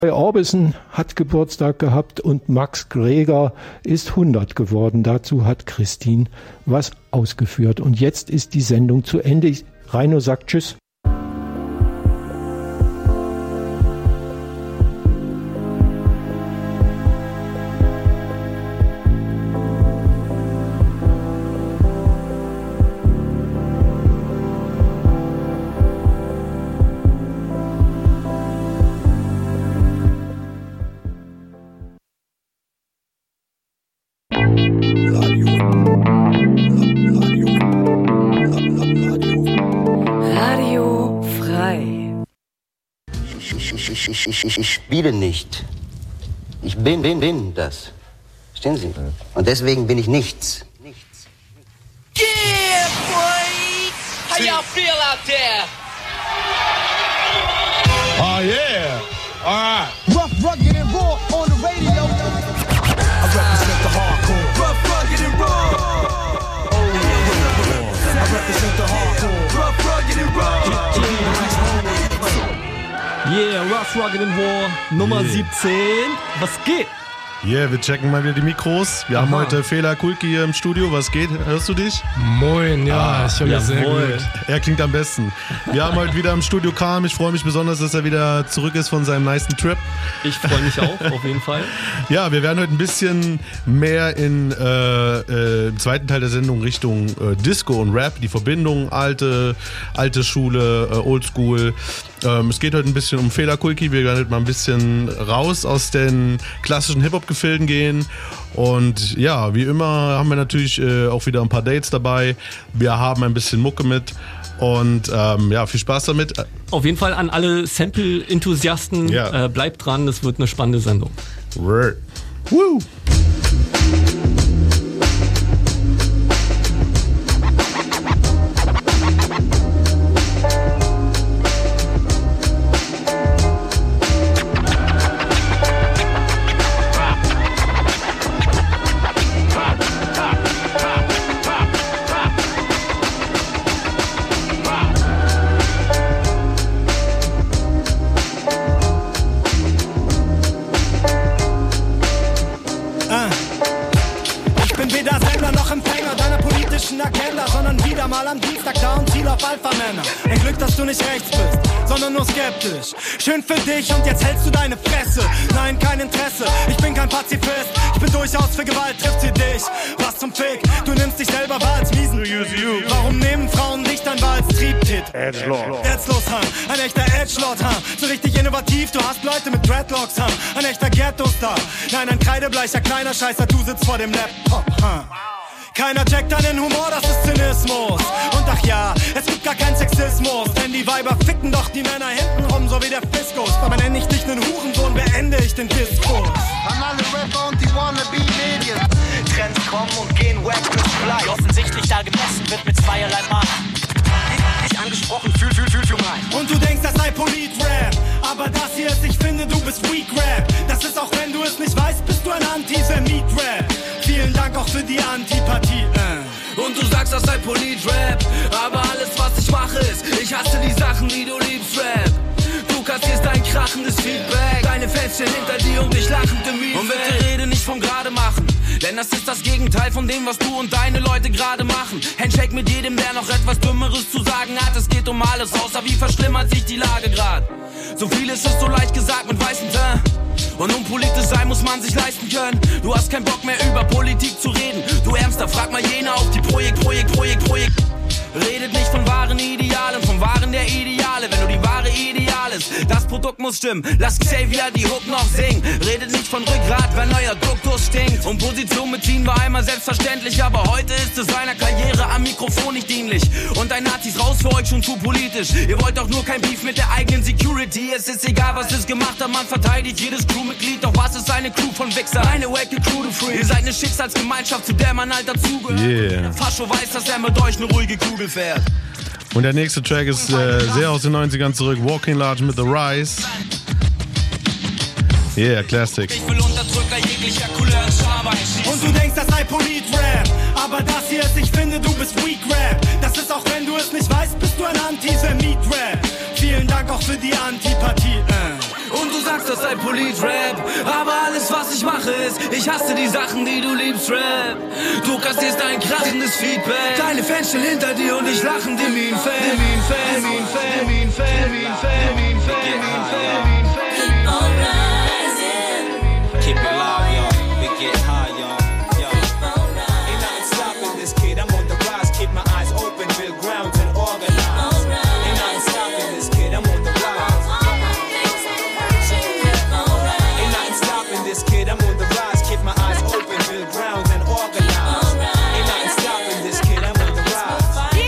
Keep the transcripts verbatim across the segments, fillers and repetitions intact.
Roy Orbison hat Geburtstag gehabt und Max Greger ist hundert geworden. Dazu hat Christine was ausgeführt. Und jetzt ist die Sendung zu Ende. Reino sagt Tschüss. Ich spiele nicht. Ich bin, bin, bin das. Verstehen Sie? Und deswegen bin ich nichts. Nichts. Yeah, boy! How y'all feel out there? Oh, yeah. All right. Rough, rugged, and raw on the radio. I represent the hardcore. Rough, rugged, and raw. Oh, yeah. I represent the hardcore. Rough, rugged, and raw. Yeah, Rough, Rugged and Raw, Nummer yeah. siebzehn. Was geht? Yeah, wir checken mal wieder die Mikros. Wir Aha. haben heute Fela Kulki hier im Studio. Was geht? Hörst du dich? Moin, ja, ah, ich höre mich sehr gut. Er klingt am besten. Wir haben heute wieder im Studio Kam. Ich freue mich besonders, dass er wieder zurück ist von seinem nicen Trip. Ich freue mich auch, auf jeden Fall. Ja, wir werden heute ein bisschen mehr in äh, äh, im zweiten Teil der Sendung Richtung äh, Disco und Rap, die Verbindung, alte, alte Schule, äh, Oldschool. Ähm, es geht heute ein bisschen um Fela Kulki. Wir werden heute mal ein bisschen raus aus den klassischen Hip-Hop-Gefilden gehen. Und ja, wie immer haben wir natürlich äh, auch wieder ein paar Dates dabei. Wir haben ein bisschen Mucke mit. Und ähm, ja, viel Spaß damit. Auf jeden Fall an alle Sample-Enthusiasten. Ja. Äh, bleibt dran, das wird eine spannende Sendung. Word. Woo! Schön für dich und jetzt hältst du deine Fresse. Nein, kein Interesse, ich bin kein Pazifist. Ich bin durchaus für Gewalt, trifft sie dich. Was zum Fick, du nimmst dich selber wahr als Wiesen. Warum nehmen Frauen dich dann wahr als Triebtit? Edgelord. Herzlos, han, ein echter Edgelord, han. So richtig innovativ, du hast Leute mit Dreadlocks, han. Ein echter Ghetto-Star. Nein, ein kreidebleicher kleiner Scheißer, du sitzt vor dem Laptop, han. Keiner checkt deinen Humor, das ist Zynismus. Und ach ja, es gibt gar keinen Sexismus. Denn die Weiber ficken doch die Männer hintenrum, so wie der Fiskus. Aber nenn ich dich nen Hurensohn, beende ich den Diskus. An alle Rapper und die Wannabe-Medien. Trends kommen und gehen wack bis Blei. Wie offensichtlich da gemessen wird mit zweierlei Maß. Nicht angesprochen, fühl, fühl, fühl, fühl rein. Und du denkst, das sei Polit-Rap. Aber das hier ist, ich finde, du bist Weak-Rap. Das ist auch, wenn du es nicht weißt, bist du ein Antisemit-Rap. Vielen Dank auch für die Antipathie. Äh. Und du sagst, das sei Polit-Rap. Aber alles, was ich mache, ist, ich hasse die Sachen, die du liebst, Rap. Du kassierst dein krachendes Feedback. Deine Fans stehen hinter dir und dich lachend im Miet. Und bitte rede nicht vom gerade machen. Denn das ist das Gegenteil von dem, was du und deine Leute gerade machen. Handshake mit jedem, der noch etwas Dümmeres zu sagen hat. Es geht um alles, außer wie verschlimmert sich die Lage grad. So vieles ist so leicht gesagt mit weißem Teint. Und um politisch sein muss man sich leisten können. Du hast keinen Bock mehr über Politik zu reden. Du Ärmster, frag mal jene auf die Projekt, Projekt, Projekt, Projekt. Redet nicht von wahren Idealen, vom wahren der Ideale. Wenn du die wahre Ideal ist, das Produkt muss stimmen. Lass Xavier die Hook noch singen. Redet nicht von Rückgrat, wenn euer Duktus stinkt. Und Position beziehen war einmal selbstverständlich, aber heute ist es seiner Karriere am Mikrofon nicht dienlich. Und ein Nazis raus für euch schon zu politisch. Ihr wollt doch nur kein Beef mit der eigenen Security. Es ist egal, was es gemacht hat, man verteidigt jedes Crewmitglied. Doch was ist eine Crew von Wichser? Eine wacke Crew to free. Ihr seid eine Schicksalsgemeinschaft, zu der man halt dazugehört. Yeah. Der Fascho weiß, dass er mit euch eine ruhige Kugel fährt. Und der nächste Track ist äh, sehr aus den neunzigern zurück. Walking Large mit The Rise. Yeah, Classic. Ich will Unterdrücker jeglicher Couleur und Schaber. Und du denkst, das sei Polit-Rap. Aber das hier ist, ich finde, du bist Weak-Rap. Das ist auch, wenn du es nicht weißt, bist du ein Antisemit-Rap. Vielen Dank auch für die Antipathie. Äh. Und du sagst, das sei Polit-Rap. Aber alles, was ich mache, ist, ich hasse die Sachen, die du liebst, Rap. Du kassierst ein krassendes Feedback. Deine Fans stehen hinter dir und ich lachen, die mean Fan, mean Fan, mean Fan, mean Fan, mean Fan, mean Fan, mean Fan, mean Fan. Keep it live, y'all. We get high, y'all. Yo. Ain't nothing stopping this kid. I'm on the rise. Keep my eyes open, build grounds and organize. Ain't nothing stopping this kid. I'm on the rise. Ain't nothing stopping this kid. I'm on the rise. Keep my eyes open, build grounds and organize. Ain't nothing stopping this kid. I'm on the rise.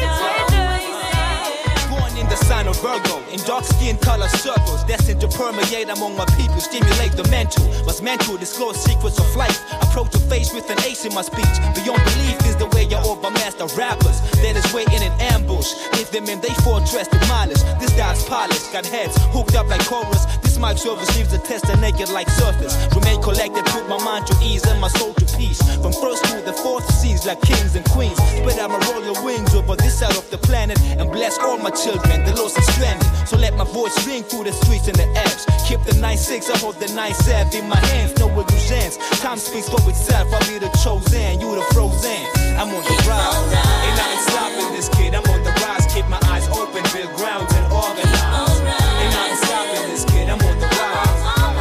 Born in the sign of Virgo, in dark skin color circles, destined to permeate among my people, stimulate the mental. Was meant to disclose secrets of life. Approach the face with an ace in my speech. Beyond belief is the way you overmaster rappers. That is waiting in ambush. Leave them in they fortress demolished. This dial's polished, got heads hooked up like chorus. This mic service leaves the tester naked like surface. Remain collected, put my mind to ease and my soul to peace. From first to the fourth seas like kings and queens. Spread out my royal wings over this side of the planet and bless all my children, the lost and stranded. So let my voice ring through the streets and the apps. Keep the nine six, I hold the nine seven in my hands. No illusions. Time speaks for itself. I'll be the chosen, you the frozen. I'm on the rise. Ain't nothing stopping this kid. I'm on the rise. Keep my eyes open, build grounds and organize. Ain't nothing stopping this kid. I'm on the rise.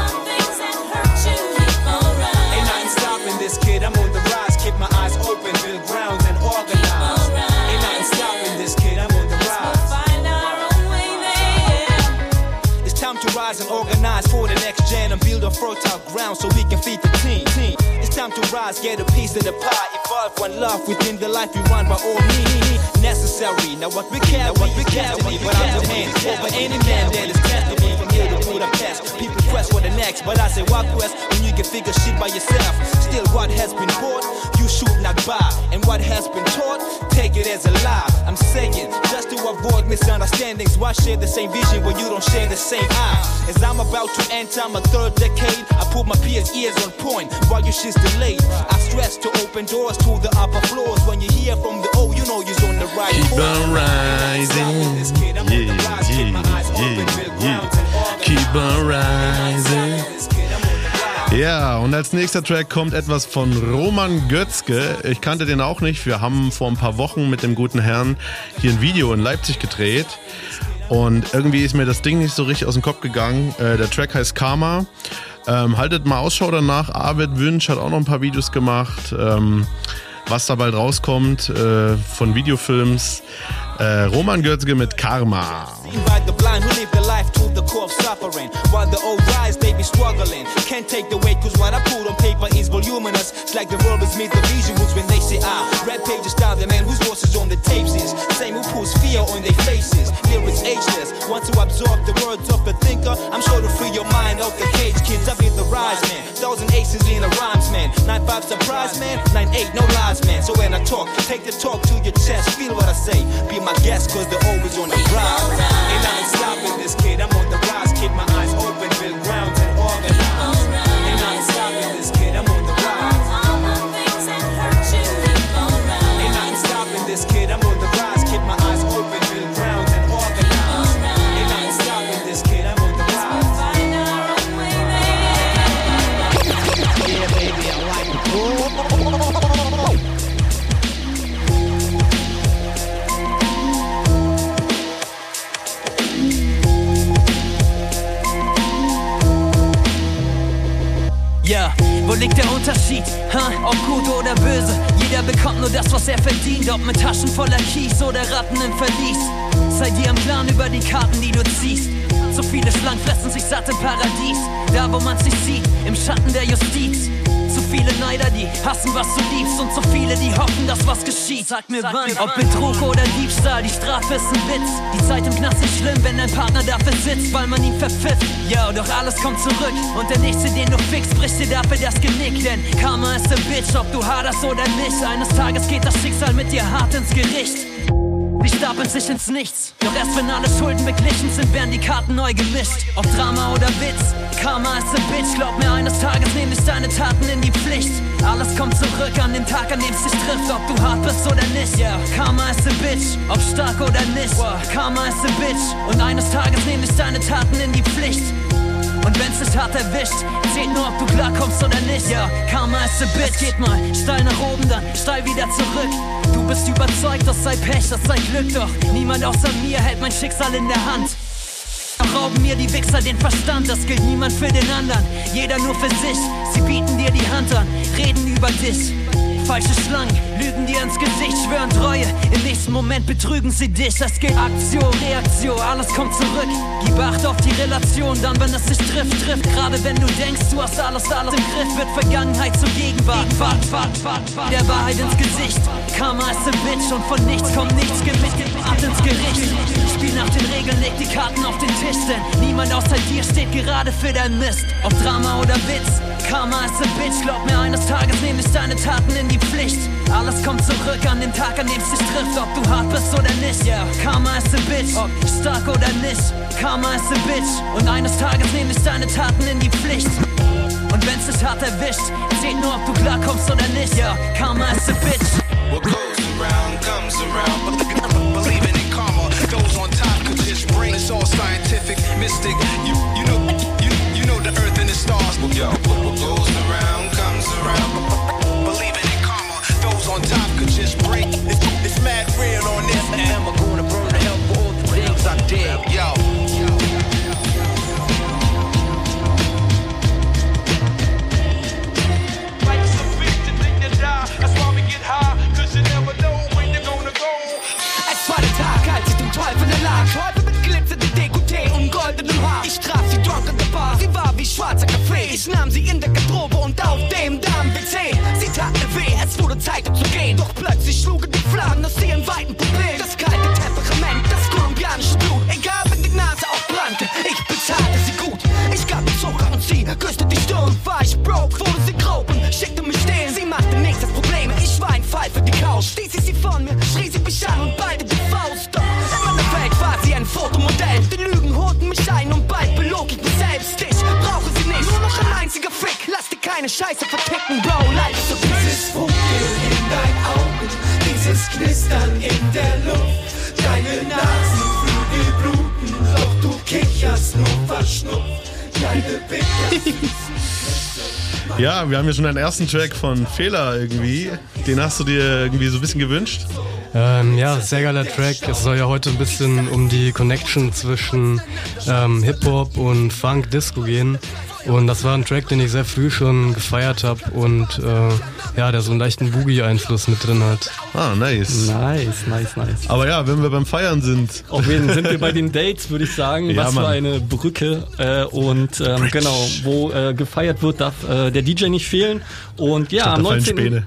Ain't nothing stopping this kid. I'm on the rise. Keep my eyes open, build grounds and organize. Ain't nothing stopping this kid. I'm on the rise. It's time to rise and organize for the next gen and build a fertile ground so we can feed the team. team. It's time to rise, get a piece of the pie. Evolve one love within the life we run by all means necessary. Now what we carry, what we carry, but I'm the hand over any man that is testing me from here to Budapest. People quest for the next, but I say what quest when you can figure shit by yourself. Still, what has been bought, you should not buy, and what has been taught, take it as a lie. I'm saying just to avoid misunderstandings. Why share the same vision when you don't share the same eye? As I'm about to enter my third decade, I put my peers' ears on point while your shit's delayed. I stress to open doors to the upper floors. When you hear from the O, you know you're on the right. Keep on rising, yeah, yeah, yeah, yeah. Keep on rising. Ja, und als nächster Track kommt etwas von Roman Götzge. Ich kannte den auch nicht. Wir haben vor ein paar Wochen mit dem guten Herrn hier ein Video in Leipzig gedreht. Und irgendwie ist mir das Ding nicht so richtig aus dem Kopf gegangen. Äh, der Track heißt Karma. Ähm, haltet mal Ausschau danach. Arvid Wünsch hat auch noch ein paar Videos gemacht. Ähm, was da bald rauskommt äh, von Videofilms. Äh, Roman Götzge mit Karma. By the blind who live the life to the core of suffering. While the old rise, they be struggling. Can't take the weight, cause what I put on paper is voluminous. It's like the robbers meet the visuals when they say ah. Red pages style the man whose voice is on the tapes is. Same who puts fear on their faces. Lyrics ageless. Want to absorb the words of a thinker? I'm sure to free your mind off the cage, kids. I be the rise man. Thousand aces in a rhymes man. Nine five surprise man. Nine eight no lies man. So when I talk, take the talk to your chest. Feel what I say. Be my guest, cause they're always on the rise. Ain't nothing stopping this kid, I'm on the rise. Keep my eyes open, build grounds and organize. Ain't nothing stopping this kid, I'm on the rise. Ain't nothing stopping this kid, I'm on the rise. Keep my eyes open, build grounds and organize. Ain't nothing stopping this kid, I'm on the rise. Yeah, baby, I like it. Ja, wo liegt der Unterschied? Huh? Ob gut oder böse? Jeder bekommt nur das, was er verdient. Ob mit Taschen voller Kies oder Ratten im Verlies. Sei dir im Plan über die Karten, die du ziehst. So viele Schlangen fressen sich satt im Paradies. Da, wo man sich sieht, im Schatten der Justiz. Zu viele Neider, die hassen, was du liebst. Und so viele, die hoffen, dass was geschieht. Sag mir Sag wann, mir ob Betrug oder Diebstahl, die Strafe ist ein Witz. Die Zeit im Knast ist schlimm, wenn dein Partner dafür sitzt, weil man ihn verpfifft. Ja, doch alles kommt zurück. Und der Nächste, den du fickst, bricht dir dafür das Genick. Denn Karma ist ein Bitch, ob du haderst oder nicht. Eines Tages geht das Schicksal mit dir hart ins Gericht. Die stapeln sich ins Nichts. Doch erst wenn alle Schulden beglichen sind, werden die Karten neu gemischt. Ob Drama oder Witz, Karma ist ein Bitch. Glaub mir, eines Tages nehm ich deine Taten in die Pflicht. Alles kommt zurück an den Tag, an dem es dich trifft. Ob du hart bist oder nicht, yeah. Karma ist ein Bitch. Ob stark oder nicht, wow. Karma ist ein Bitch. Und eines Tages nehm ich deine Taten in die Pflicht. Und wenn's dich hart erwischt, zählt nur, ob du klarkommst oder nicht. Ja, Karma ist a bitch. Geht mal steil nach oben, dann steil wieder zurück. Du bist überzeugt, das sei Pech, das sei Glück. Doch niemand außer mir hält mein Schicksal in der Hand. Rauben mir die Wichser den Verstand, das gilt niemand für den anderen. Jeder nur für sich, sie bieten dir die Hand an, reden über dich. Falsche Schlangen, lügen dir ins Gesicht, schwören Treue. Im nächsten Moment betrügen sie dich. Es geht Aktion, Reaktion, alles kommt zurück. Gib Acht auf die Relation, dann wenn es dich trifft, trifft. Gerade wenn du denkst, du hast alles, alles im Griff, wird Vergangenheit zur Gegenwart. Wart, wart, wart, wart, der Wahrheit ins Gesicht. Karma ist a bitch und von nichts kommt nichts. Mit dem Ab ins Gericht. Spiel nach den Regeln, leg die Karten auf den Tisch, denn niemand außer dir steht gerade für dein Mist. Ob Drama oder Witz, Karma ist a bitch. Glaub mir, eines Tages nehm ich deine Taten in die Pflicht. Alles kommt zurück an den Tag, an dem es dich trifft, ob du hart bist oder nicht. Yeah. Karma ist a bitch, ob stark oder nicht. Karma ist a bitch und eines Tages nehm ich deine Taten in die Pflicht. Und wenn's dich hart erwischt, zählt nur, ob du klarkommst oder nicht. Yeah. Karma ist a bitch. What goes around comes around. Believing in karma, those on top could just bring. It's all scientific, mystic. You you know you you know the earth and the stars. Yo, what goes around comes around. Believing in karma, those on top could just bring. It's, it's mad real on this. Am I gonna burn the hell for all the things I did? Yo. Es war der Tag, als ich dem Teufel erlag. Teufel mit glitzerndem Dekolleté und goldenem Haar. Ich traf sie drunk in der Bar, sie war wie schwarzer Kaffee. Ich nahm sie in der Garderobe und auf dem Damen-W C. Sie tat mir weh, es wurde Zeit um zu gehen. Doch plötzlich schlugen die Flammen aus ihren weiten Pupillen. Das kalte Temperament, das kolumbianische Blut. Egal, wenn die Nase aufbrannte, ich bezahlte sie gut. Ich gab ihr Zucker und sie küsste die Stirn. War ich broke, wurde sie grob und schickte mich stehen. Sie machte nächstes Probleme, ich war ein Fall für die Couch. Stieß ich sie von mir, schrie sie mich an und ballte die Faust. Doch in meiner Welt war sie ein Fotomodell. Die Lügen holten mich ein und bald belog ich mich selbst. Ich brauche sie nicht, nur noch ein einziger Fick. Lass dir keine Scheiße verticken, Bro. Life is so dieses Funkeln in deinen Augen, dieses Knistern in der Luft. Deine Nasenflügel bluten, doch du kicherst nur verschnupft. Deine Blicke. Ja, wir haben ja schon einen ersten Track von Fehler irgendwie. Den hast du dir irgendwie so ein bisschen gewünscht? Ähm, ja, sehr geiler Track. Es soll ja heute ein bisschen um die Connection zwischen ähm, Hip-Hop und Funk, Disco gehen. Und das war ein Track, den ich sehr früh schon gefeiert habe und äh, ja, der so einen leichten Boogie-Einfluss mit drin hat. Ah, nice. Nice, nice, nice. Aber ja, wenn wir beim Feiern sind. Auf jeden Fall sind wir bei den Dates, würde ich sagen. Ja, was Mann. für eine Brücke. Äh, und ähm, genau, wo äh, gefeiert wird, darf äh, der D J nicht fehlen. Und ja, am neunzehnten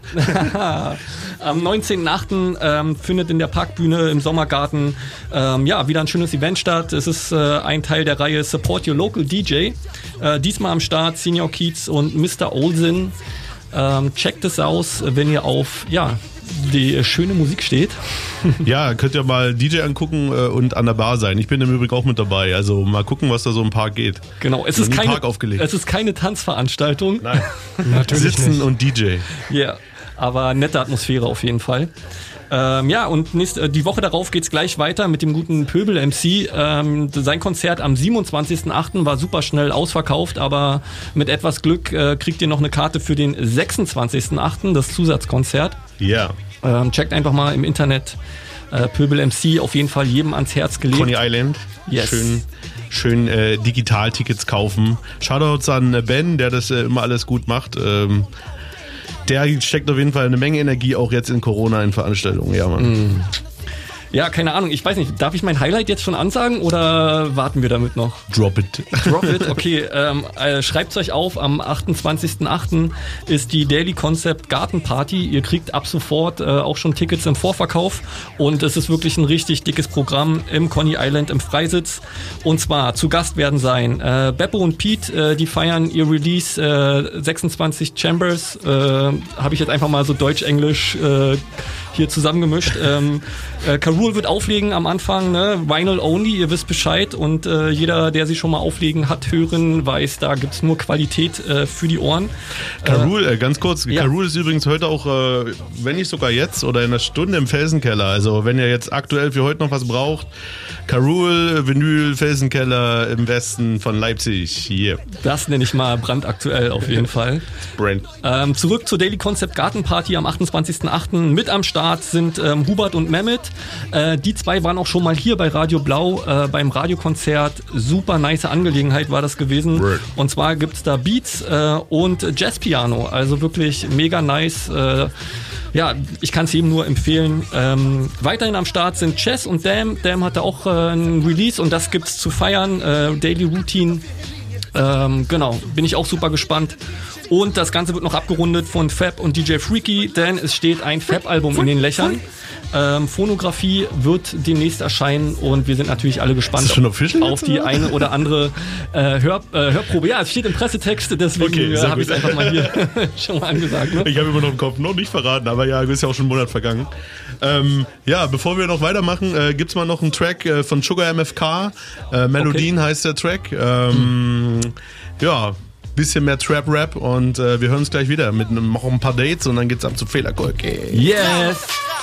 am neunzehnten achten Ähm, findet in der Parkbühne im Sommergarten ähm, ja, wieder ein schönes Event statt. Es ist äh, ein Teil der Reihe Support Your Local D J. Äh, diesmal am Start Senior Keats und Mister Olsen. Ähm, checkt es aus, wenn ihr auf ja, die schöne Musik steht. Ja, könnt ihr mal D J angucken äh, und an der Bar sein. Ich bin im Übrigen auch mit dabei. Also mal gucken, was da so im Park geht. Genau, es ist, keine, Park aufgelegt. es ist keine Tanzveranstaltung. Nein, natürlich Sitzen nicht. und D J. Ja, yeah. Aber nette Atmosphäre auf jeden Fall. Ähm, ja, und nächste, die Woche darauf geht's gleich weiter mit dem guten Pöbel-M C. Ähm, sein Konzert am siebenundzwanzigsten achten war super schnell ausverkauft, aber mit etwas Glück äh, kriegt ihr noch eine Karte für den sechsundzwanzigsten achten, das Zusatzkonzert. Ja. Yeah. Ähm, checkt einfach mal im Internet äh, Pöbel-M C, auf jeden Fall jedem ans Herz gelegt. Coney Island. Yes. Schön, schön äh, Digital-Tickets kaufen. Shoutouts an äh, Ben, der das äh, immer alles gut macht. Ähm, Der steckt auf jeden Fall eine Menge Energie auch jetzt in Corona in Veranstaltungen. Ja, Mann. Mm. Ja, keine Ahnung. Ich weiß nicht, darf ich mein Highlight jetzt schon ansagen oder warten wir damit noch? Drop it. Drop it, okay. Ähm, äh, schreibt's euch auf, am achtundzwanzigsten achten ist die Daily Concept Gartenparty. Ihr kriegt ab sofort äh, auch schon Tickets im Vorverkauf und es ist wirklich ein richtig dickes Programm im Coney Island im Freisitz. Und zwar zu Gast werden sein äh, Beppo und Pete, äh, die feiern ihr Release äh, sechsundzwanzig Chambers. Äh, Habe ich jetzt einfach mal so Deutsch-Englisch äh, hier zusammengemischt. Ähm, äh, Karoo Rule wird auflegen am Anfang, ne? Vinyl only, ihr wisst Bescheid. Und äh, jeder, der sie schon mal auflegen hat hören, weiß, da gibt's nur Qualität äh, für die Ohren. Karul, äh, ganz kurz, ja. Karul ist übrigens heute auch, äh, wenn nicht sogar jetzt oder in einer Stunde im Felsenkeller. Also wenn ihr jetzt aktuell für heute noch was braucht, Karul, Vinyl, Felsenkeller im Westen von Leipzig. Yeah. Das nenne ich mal brandaktuell auf jeden Fall. Brand. Ähm, zurück zur Daily Concept Gartenparty am achtundzwanzigsten achten Mit am Start sind ähm, Hubert und Mehmet. Äh, die zwei waren auch schon mal hier bei Radio Blau äh, beim Radiokonzert. Super nice Angelegenheit war das gewesen. Word. Und zwar gibt's da Beats äh, und Jazzpiano. Also wirklich mega nice. Äh, Ja, ich kann es jedem nur empfehlen. Ähm, weiterhin am Start sind Chess und Dam. Dam hatte auch äh, ein Release und das gibt's zu feiern. Äh, Daily Routine. Ähm, genau, bin ich auch super gespannt. Und das Ganze wird noch abgerundet von Fab und D J Freaky, denn es steht ein Fab-Album in den Löchern. Ähm, Phonografie wird demnächst erscheinen und wir sind natürlich alle gespannt schon auf, auf die eine oder andere äh, Hör, äh, Hörprobe. Ja, es steht im Pressetext, deswegen okay, äh, habe ich es einfach mal hier schon mal angesagt. Ne? Ich habe immer noch im Kopf noch nicht verraten, aber ja, ist ja auch schon ein Monat vergangen. Ähm, ja, bevor wir noch weitermachen, äh, gibt es mal noch einen Track äh, von Sugar M F K. Äh, Melodien okay. heißt der Track. Ähm, hm. Ja, bisschen mehr Trap-Rap und äh, wir hören uns gleich wieder mit einem, noch ein paar Dates und dann geht's ab zu Fehlerkolke. Yes!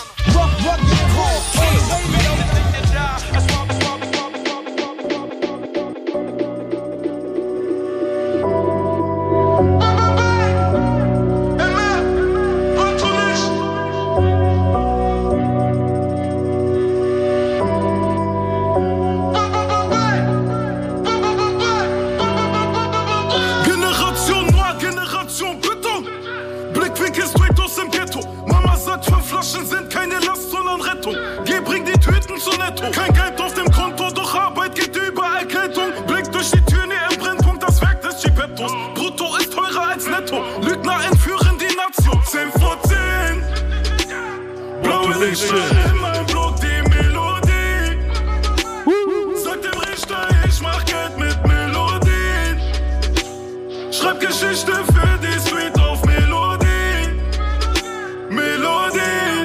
Sind keine Last, sondern Rettung. Geh, bring die Tüten zu Netto. Kein Geld auf dem Konto, doch Arbeit geht über Erkältung. Blick durch die Tür, nie im Brennpunkt, das Werk des Chippettos. Brutto ist teurer als Netto. Lügner entführen die Nation. zehn vor zehn. Blaue Lichter in meinem Blut, die Melodie. Sag dem Richter, ich mach Geld mit Melodien. Schreib Geschichte für die Street auf Melodie. Melodie.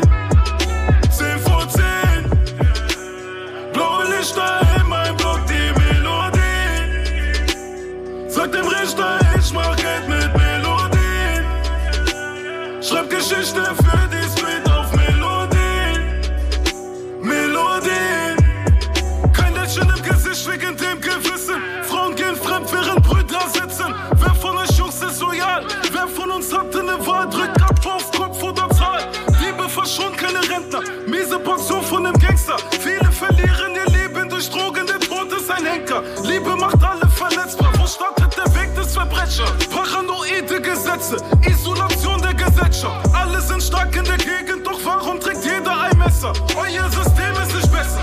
In mein Block die Melodie. Sag dem Richter, ich mach Geld mit Melodie. Schreib Geschichte für die Street auf Melodie. Melodie. Kein Lächeln im Gesicht wegen dem Gewissen. Frauen gehen fremd, während Brüder sitzen. Wer von euch Jungs ist loyal? Wer von uns hatte eine Wahl? Drückt ab auf Kopf oder Zahl. Liebe verschont keine Rentner. Miese Pension von einem Gangster. Viele verlieren ihr Leben durch Drogen, der Tod ist ein Henker. Liebe macht alle verletzbar. Wo startet der Weg des Verbrechers? Paranoide Gesetze, Isolation der Gesellschaft. Alle sind stark in der Gegend, doch warum trägt jeder ein Messer? Euer System ist nicht besser.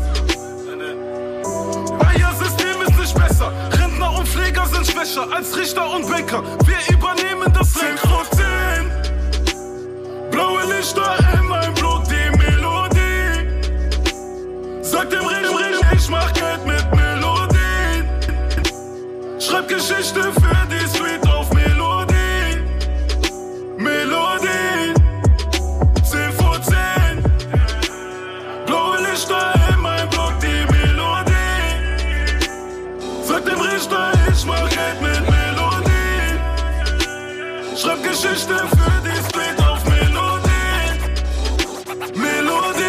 Euer System ist nicht besser. Rentner und Pfleger sind schwächer als Richter und Bäcker. Wir übernehmen das Recht. zehn vor zehn. Blaue Lichter in meinem Blut, die Melodie. Sag dem Richter, ich mach Geld mit Melodien. Schreib Geschichte für die Street auf Melodie. Melodie. zehn vor zehn. Blaue Lichter in meinem Block, die Melodie. Sag dem Richter, ich mach Geld mit Melodie. Schreib Geschichte für die Street auf Melodie. Melodie.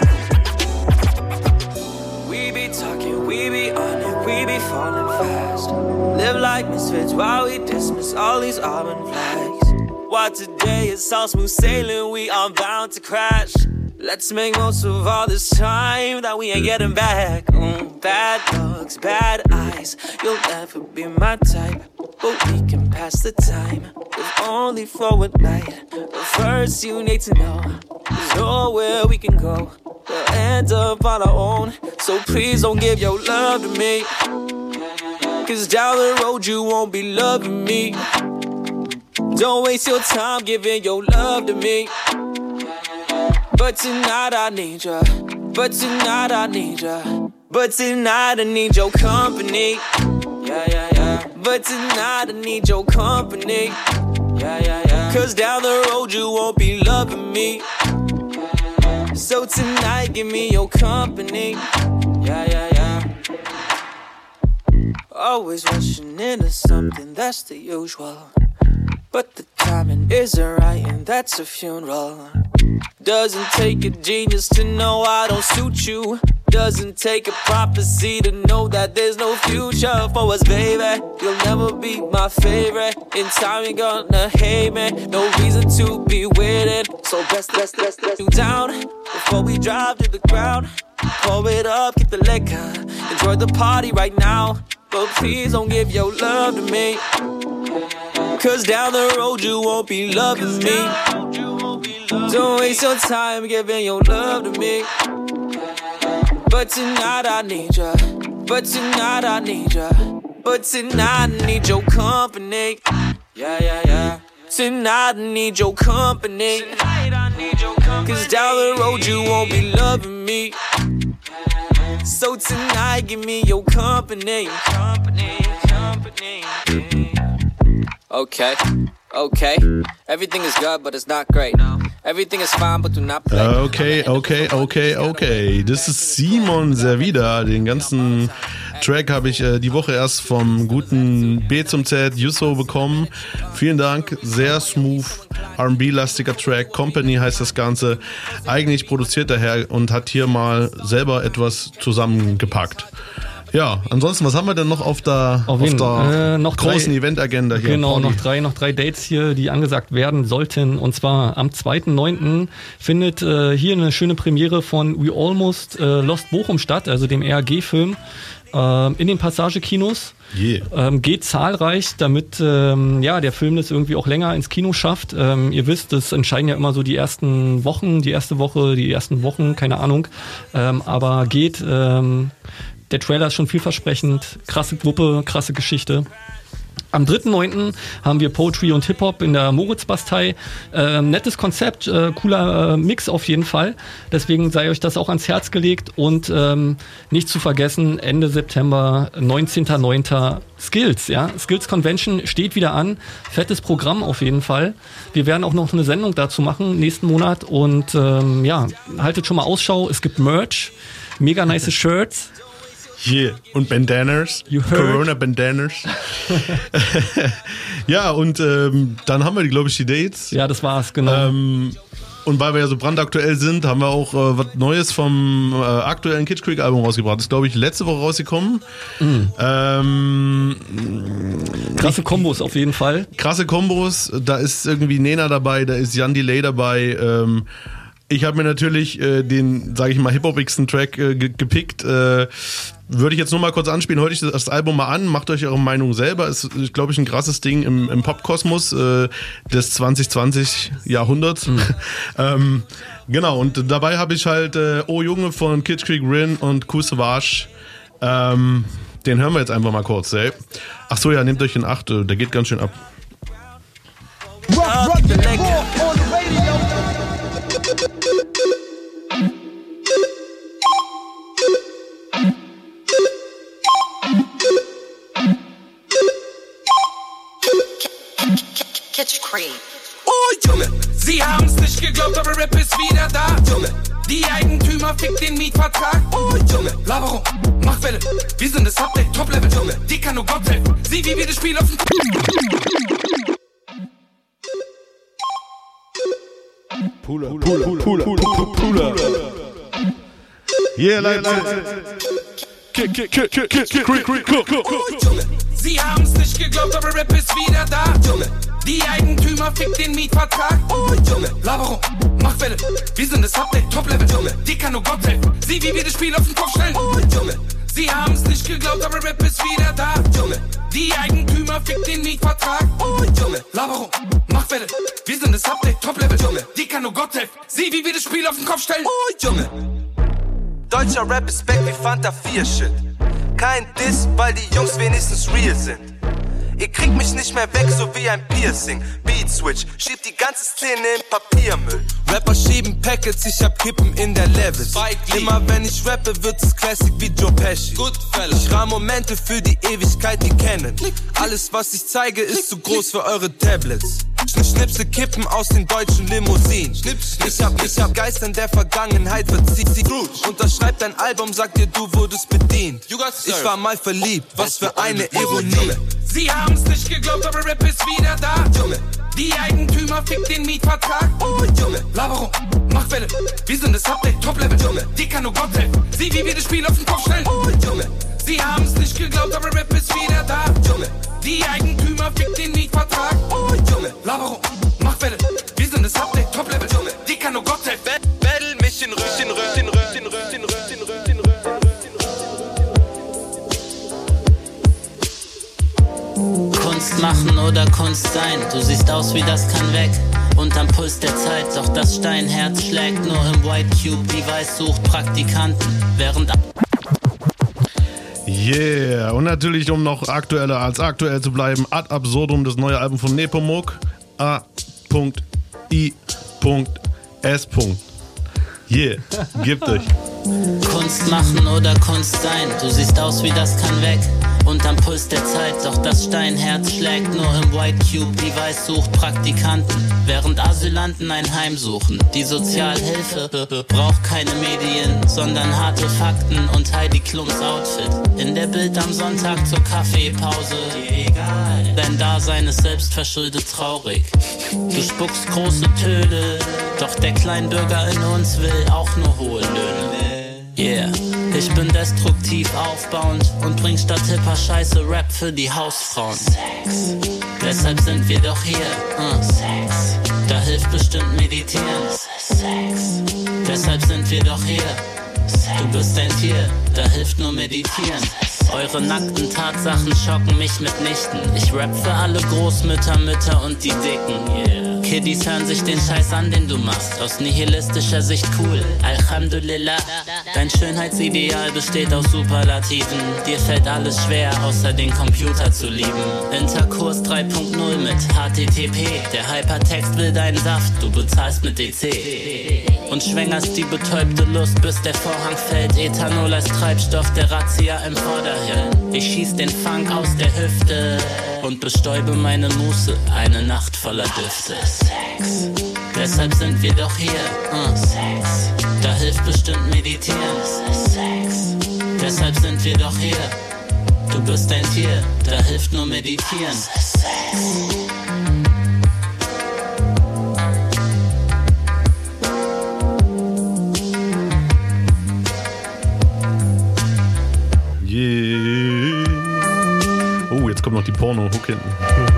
We be on it, we be falling fast. Live like misfits while we dismiss all these auburn flags. What today is all smooth sailing, we are bound to crash. Let's make most of all this time that we ain't getting back. Mm, bad looks, bad eyes, you'll never be my type. But we can pass the time, if only for a night. But first you need to know, there's nowhere we can go. We'll end up on our own, so please don't give your love to me. Cause down the road you won't be loving me. Don't waste your time giving your love to me. But tonight I need ya, but tonight I need ya. But tonight I need your company. Yeah, yeah, yeah. But tonight I need your company. Yeah, yeah, yeah. Cause down the road you won't be loving me. So tonight, give me your company. Yeah, yeah, yeah. Always rushing into something, that's the usual. But the timing isn't right, and that's a funeral. Doesn't take a genius to know I don't suit you. Doesn't take a prophecy to know that there's no future for us, baby. You'll never be my favorite. In time you're gonna hate me. No reason to be waiting. So best, best, best, best you down before we drive to the ground. Pour it up, get the liquor. Enjoy the party right now. But please don't give your love to me. Cause down the road you won't be loving me. Don't waste your time giving your love to me. But tonight I need ya. But tonight I need ya. But tonight I need your company. Yeah, yeah, yeah. Tonight I need your company. Cause down the road you won't be loving me. So tonight give me your company. Company, company. Okay, okay. Everything is good, but it's not great. Everything is fine, but do not play. Okay, okay, okay, okay. Das ist Simon Servida. Den ganzen Track habe ich äh, die Woche erst vom guten B zum Z Yusso bekommen. Vielen Dank. Sehr smooth, R and B-lastiger Track. Company heißt das Ganze. Eigentlich produziert der Herr und hat hier mal selber etwas zusammengepackt. Ja, ansonsten, was haben wir denn noch auf der, auf auf der äh, noch großen drei, Event-Agenda hier? Genau, Pauli? noch drei, noch drei Dates hier, die angesagt werden sollten. Und zwar am zweiten neunten findet äh, hier eine schöne Premiere von We Almost äh, Lost Bochum statt, also dem R A G-Film, äh, in den Passage-Kinos. Yeah. Ähm, geht zahlreich, damit ähm, ja, der Film das irgendwie auch länger ins Kino schafft. Ähm, ihr wisst, das entscheiden ja immer so die ersten Wochen, die erste Woche, die ersten Wochen, keine Ahnung. Ähm, aber geht... Ähm, Der Trailer ist schon vielversprechend, krasse Gruppe, krasse Geschichte. Am dritten neunten haben wir Poetry und Hip-Hop in der Moritzbastei. Ähm, nettes Konzept, äh, cooler äh, Mix auf jeden Fall. Deswegen sei euch das auch ans Herz gelegt. Und ähm, nicht zu vergessen, Ende September, neunzehnten neunten Skills. Ja? Skills Convention steht wieder an. Fettes Programm auf jeden Fall. Wir werden auch noch eine Sendung dazu machen, nächsten Monat. Und ähm, ja, haltet schon mal Ausschau. Es gibt Merch, mega nice Shirts. Yeah. Und Bandanas. Corona-Bandanas. Ja, und ähm, dann haben wir, glaube ich, die Dates. Ja, das war's, genau. Ähm, und weil wir ja so brandaktuell sind, haben wir auch äh, was Neues vom äh, aktuellen Kitsch Creek Album rausgebracht. Das ist, glaube ich, letzte Woche rausgekommen. Mhm. Ähm, krasse Kombos auf jeden Fall. Krasse Kombos. Da ist irgendwie Nena dabei, da ist Jan Delay dabei. Ähm, Ich habe mir natürlich äh, den, sage ich mal, hip-hopigsten Track äh, ge- gepickt. Äh, würde ich jetzt nur mal kurz anspielen. Hört euch das Album mal an, macht euch eure Meinung selber. Ist, glaube ich, ein krasses Ding im, im Popkosmos äh, des zwanzig zwanzig Jahrhunderts. Mhm. ähm, genau, und dabei habe ich halt äh, Oh Junge von Kitsch Creek Rin und Kool Savas. Ähm, den hören wir jetzt einfach mal kurz, ey. Ach so, ja, nehmt euch in Acht, der geht ganz schön ab. Rock, rock the leg on the radio. Kitsch Creek. Oh Junge, sie haben's nicht geglaubt, aber Rap ist wieder da. Junge, die Eigentümer fickt den Mietvertrag. Oh Junge, Laberung, mach Welle, wir sind das Update, Top-Level. Junge, die kann nur Gott helfen, sieh wie wir das Spiel auf den... Puller, Puller, Puller, Puller, Puller. Yeah, like that. Kick, kick, kick, kick, kick, kick, kick, kick, kick. Sie haben's nicht geglaubt, aber Rap ist wieder da. Junge, die Eigentümer fickt den Mietvertrag. Oh Junge, Laberung, mach Welle, wir sind das Update, Top-Level. Junge, die kann nur Gott helfen, sieh wie wir das Spiel auf den Kopf stellen. Oh Junge, sie haben's nicht geglaubt, aber Rap ist wieder da. Junge, die Eigentümer fickt den Mietvertrag. Oh Junge, Laberung, mach Welle, wir sind das Update, Top-Level. Junge, die kann nur Gott helfen, sieh wie wir das Spiel auf den Kopf stellen. Oh Junge. Deutscher Rap ist back wie Fanta vier Shit. Kein Diss, weil die Jungs wenigstens real sind. Ihr kriegt mich nicht mehr weg, so wie ein Piercing. Beat Switch, schiebt die ganze Szene in Papiermüll. Rapper schieben Packets, ich hab Kippen in der Level. Immer wenn ich rappe, wird es Classic wie Joe Pesci. Ich rahm Momente für die Ewigkeit, die kennen. Alles, was ich zeige, ist zu groß für eure Tablets. Schnipse kippen aus den deutschen Limousinen. Ich hab, ich hab Geist in der Vergangenheit verzieht sie. Unterschreibt dein Album, sagt dir, du wurdest bedient. Ich war mal verliebt, was für eine Ironie. Sie haben's nicht geglaubt, aber Rap ist wieder da. Die Eigentümer fickt den Mietvertrag. Oh, Junge, Laberung, mach Welle. Wir sind das Update, Top-Level. Die kann nur Gott helfen. Sie wie wir das Spiel auf den Kopf stellen. Oh, Junge, sie haben's nicht geglaubt, aber Rap ist wieder da. Junge, die Eigentümer fickt den Mietvertrag. Oh, Junge, Laberung, mach Welle. Wir sind das Update, Top-Level. Die kann nur Gott helfen. Battle mich in Röhren, Röhren, Röhren, Röhren, Röhren, Röhren, Kunst machen oder Kunst sein, du siehst aus wie das kann weg. Unterm Puls der Zeit, doch das Steinherz schlägt nur im White Cube. Device sucht Praktikanten, während... Yeah, und natürlich, um noch aktueller als aktuell zu bleiben, Ad Absurdum, das neue Album von Nepomuk. A I S Yeah, gebt euch. Kunst machen oder Kunst sein, du siehst aus wie das kann weg. Unterm Puls der Zeit, doch das Steinherz schlägt nur im White Cube. Device sucht Praktikanten, während Asylanten ein Heim suchen. Die Sozialhilfe braucht keine Medien, sondern harte Fakten und Heidi Klums Outfit. In der Bild am Sonntag zur Kaffeepause. Egal, dein Dasein ist selbstverschuldet traurig. Du spuckst große Töne, doch der Kleinbürger in uns will auch nur hohe Löhne. Yeah, ich bin destruktiv aufbauend und bring statt hipper Scheiße Rap für die Hausfrauen. Sex, deshalb sind wir doch hier. Uh. Sex, da hilft bestimmt meditieren. Sex, deshalb sind wir doch hier. Du bist ein Tier, da hilft nur meditieren. Eure nackten Tatsachen schocken mich mitnichten. Ich rap für alle Großmütter, Mütter und die Dicken. Yeah. Kiddies hören sich den Scheiß an, den du machst. Aus nihilistischer Sicht cool. Alhamdulillah. Dein Schönheitsideal besteht aus Superlativen. Dir fällt alles schwer, außer den Computer zu lieben. Interkurs drei Punkt null mit H T T P. Der Hypertext will deinen Saft, du bezahlst mit D C. Und schwängerst die betäubte Lust, bis der Vorhang fällt. Ethanol als Treibstoff, der Razzia im Vorderhirn. Ich schieß den Funk aus der Hüfte und bestäube meine Muße, eine Nacht voller Düfte. Sex, deshalb sind wir doch hier. Uh. Sex, da hilft bestimmt meditieren. Sex, deshalb sind wir doch hier. Du bist ein Tier, da hilft nur meditieren. Sex. Yeah. Oh, jetzt kommt noch die Porno-Hook hinten.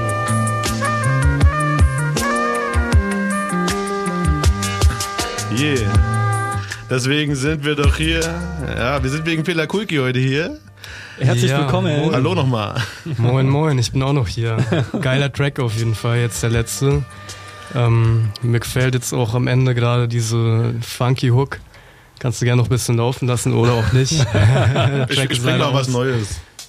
Yeah. Deswegen sind wir doch hier. Ja, wir sind wegen Fela Kulki heute hier. Herzlich ja, willkommen. Moin. Hallo nochmal. Moin, moin, ich bin auch noch hier. Geiler Track auf jeden Fall, jetzt der letzte. Ähm, mir gefällt jetzt auch am Ende gerade diese funky Hook. Kannst du gerne noch ein bisschen laufen lassen oder auch nicht. ich ich bring mal was Neues.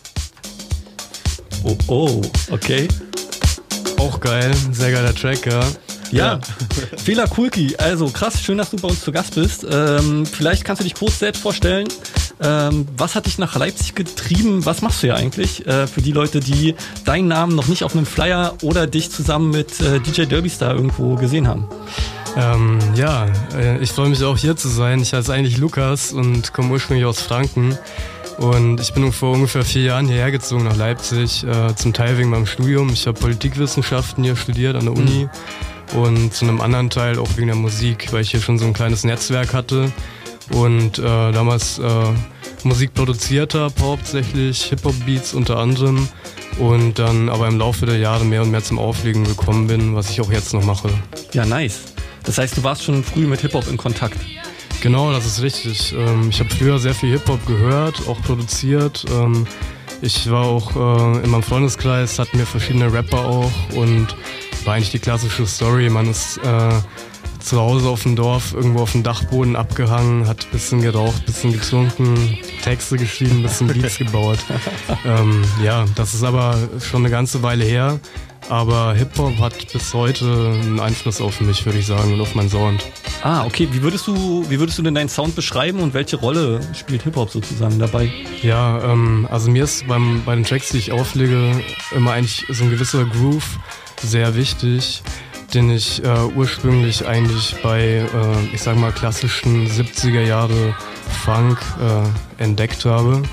Oh, oh, okay. Auch geil, sehr geiler Track, ja. Ja, Fela Kulki, also krass, schön, dass du bei uns zu Gast bist. Ähm, vielleicht kannst du dich kurz selbst vorstellen. Ähm, was hat dich nach Leipzig getrieben? Was machst du hier eigentlich? Äh, für die Leute, die deinen Namen noch nicht auf einem Flyer oder dich zusammen mit äh, D J Derbystar irgendwo gesehen haben. Ähm, ja, äh, ich freue mich auch hier zu sein. Ich heiße eigentlich Lukas und komme ursprünglich aus Franken. Und ich bin vor ungefähr vier Jahren hierher gezogen nach Leipzig, äh, zum Teil wegen meinem Studium. Ich habe Politikwissenschaften hier studiert an der Uni. Mhm. Und zu einem anderen Teil auch wegen der Musik, weil ich hier schon so ein kleines Netzwerk hatte und äh, damals äh, Musik produziert habe, hauptsächlich Hip-Hop-Beats unter anderem und dann aber im Laufe der Jahre mehr und mehr zum Auflegen gekommen bin, was ich auch jetzt noch mache. Ja, nice. Das heißt, du warst schon früh mit Hip-Hop in Kontakt? Genau, das ist richtig. Ähm, ich habe früher sehr viel Hip-Hop gehört, auch produziert. Ähm, ich war auch äh, in meinem Freundeskreis, hatten wir verschiedene Rapper auch und war eigentlich die klassische Story. Man ist äh, zu Hause auf dem Dorf, irgendwo auf dem Dachboden abgehangen, hat ein bisschen geraucht, ein bisschen getrunken, Texte geschrieben, ein bisschen Beats gebaut. Ähm, ja, das ist aber schon eine ganze Weile her. Aber Hip-Hop hat bis heute einen Einfluss auf mich, würde ich sagen, und auf meinen Sound. Ah, okay. Wie würdest du, wie würdest du denn deinen Sound beschreiben und welche Rolle spielt Hip-Hop sozusagen dabei? Ja, ähm, also mir ist beim, bei den Tracks, die ich auflege, immer eigentlich so ein gewisser Groove sehr wichtig. den ich äh, ursprünglich eigentlich bei, äh, ich sag mal, klassischen siebziger Jahre Funk äh, entdeckt habe.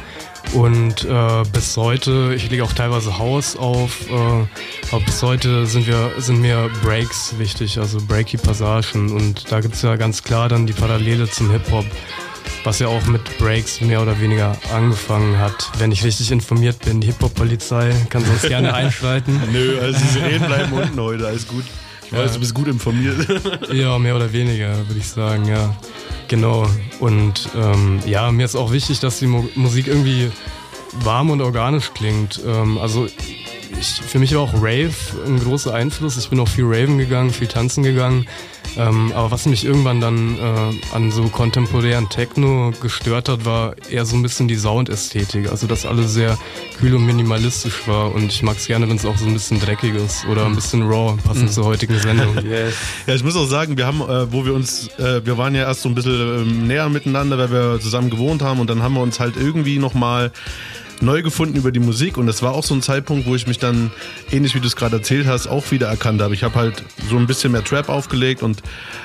Und äh, bis heute, ich lege auch teilweise House auf, äh, aber bis heute sind wir sind mir Breaks wichtig, also breaky Passagen. Und da gibt's ja ganz klar dann die Parallele zum Hip-Hop, was ja auch mit Breaks mehr oder weniger angefangen hat. Wenn ich richtig informiert bin, die Hip-Hop-Polizei kann sonst gerne einschreiten. Nö, also diese Reden bleiben unten heute, alles gut. Ich weiß, ja. Du bist gut informiert. Ja, mehr oder weniger, würde ich sagen, ja. Genau. Und ähm, ja, mir ist auch wichtig, dass die Mo- Musik irgendwie warm und organisch klingt. Ähm, also ich, für mich war auch Rave ein großer Einfluss. Ich bin auch viel Raven gegangen, viel tanzen gegangen. Ähm, aber was mich irgendwann dann äh, an so kontemporären Techno gestört hat, war eher so ein bisschen die Soundästhetik. Also dass alles sehr kühl und minimalistisch war. Und ich mag es gerne, wenn es auch so ein bisschen dreckig ist oder ein bisschen raw, passend mhm. zur heutigen Sendung. Yes. Ja, ich muss auch sagen, wir haben, äh, wo wir uns, äh, wir waren ja erst so ein bisschen äh, näher miteinander, weil wir zusammen gewohnt haben. Und dann haben wir uns halt irgendwie nochmal neu gefunden über die Musik, und das war auch so ein Zeitpunkt, wo ich mich dann, ähnlich wie du es gerade erzählt hast, auch wieder erkannt habe. Ich habe halt so ein bisschen mehr Trap aufgelegt und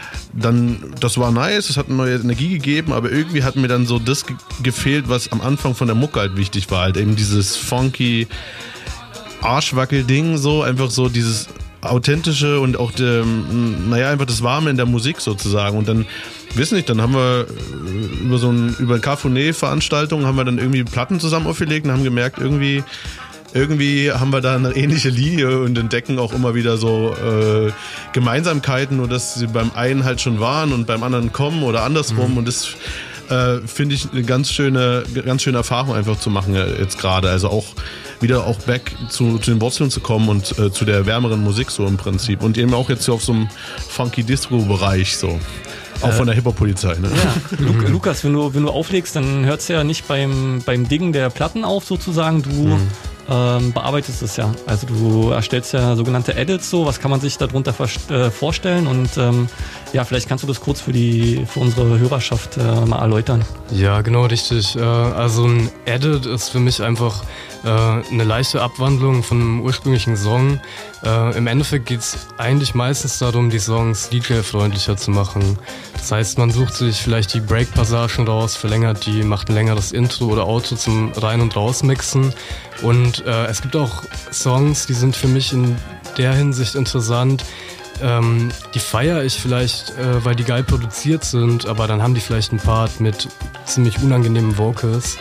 dann, das war nice, es hat eine neue Energie gegeben, aber irgendwie hat mir dann so das ge- gefehlt, was am Anfang von der Mucke halt wichtig war, halt eben dieses funky Arschwackel-Ding, so einfach so dieses authentische und auch, de, naja, einfach das Warme in der Musik sozusagen. Und dann, wissen nicht, dann haben wir über so ein, über eine Cafuné-Veranstaltung haben wir dann irgendwie Platten zusammen aufgelegt und haben gemerkt, irgendwie, irgendwie haben wir da eine ähnliche Linie und entdecken auch immer wieder so äh, Gemeinsamkeiten, nur dass sie beim einen halt schon waren und beim anderen kommen oder andersrum. Mhm. Und das äh, finde ich eine ganz schöne, ganz schöne Erfahrung einfach zu machen jetzt gerade. Also auch wieder auch back zu, zu den Wurzeln zu kommen und äh, zu der wärmeren Musik so im Prinzip. Und eben auch jetzt so auf so einem funky Disco-Bereich so. Auch von der Hip-Hop-Polizei, ne? Ja, Lu- Lukas, wenn du, wenn du auflegst, dann hört es ja nicht beim, beim Dingen der Platten auf sozusagen. Du mhm. ähm, bearbeitest es ja. Also du erstellst ja sogenannte Edits so. Was kann man sich darunter vers- äh, vorstellen? Und ähm, ja, vielleicht kannst du das kurz für die für unsere Hörerschaft äh, mal erläutern. Ja, genau, richtig. Äh, also ein Edit ist für mich einfach äh, eine leichte Abwandlung von einem ursprünglichen Song. Äh, Im Endeffekt geht es eigentlich meistens darum, die Songs D J-freundlicher zu machen. Das heißt, man sucht sich vielleicht die Break-Passagen raus, verlängert die, macht ein längeres Intro oder Outro zum Rein- und Rausmixen. Und äh, es gibt auch Songs, die sind für mich in der Hinsicht interessant. Ähm, die feiere ich vielleicht, äh, weil die geil produziert sind, aber dann haben die vielleicht einen Part mit ziemlich unangenehmen Vocals.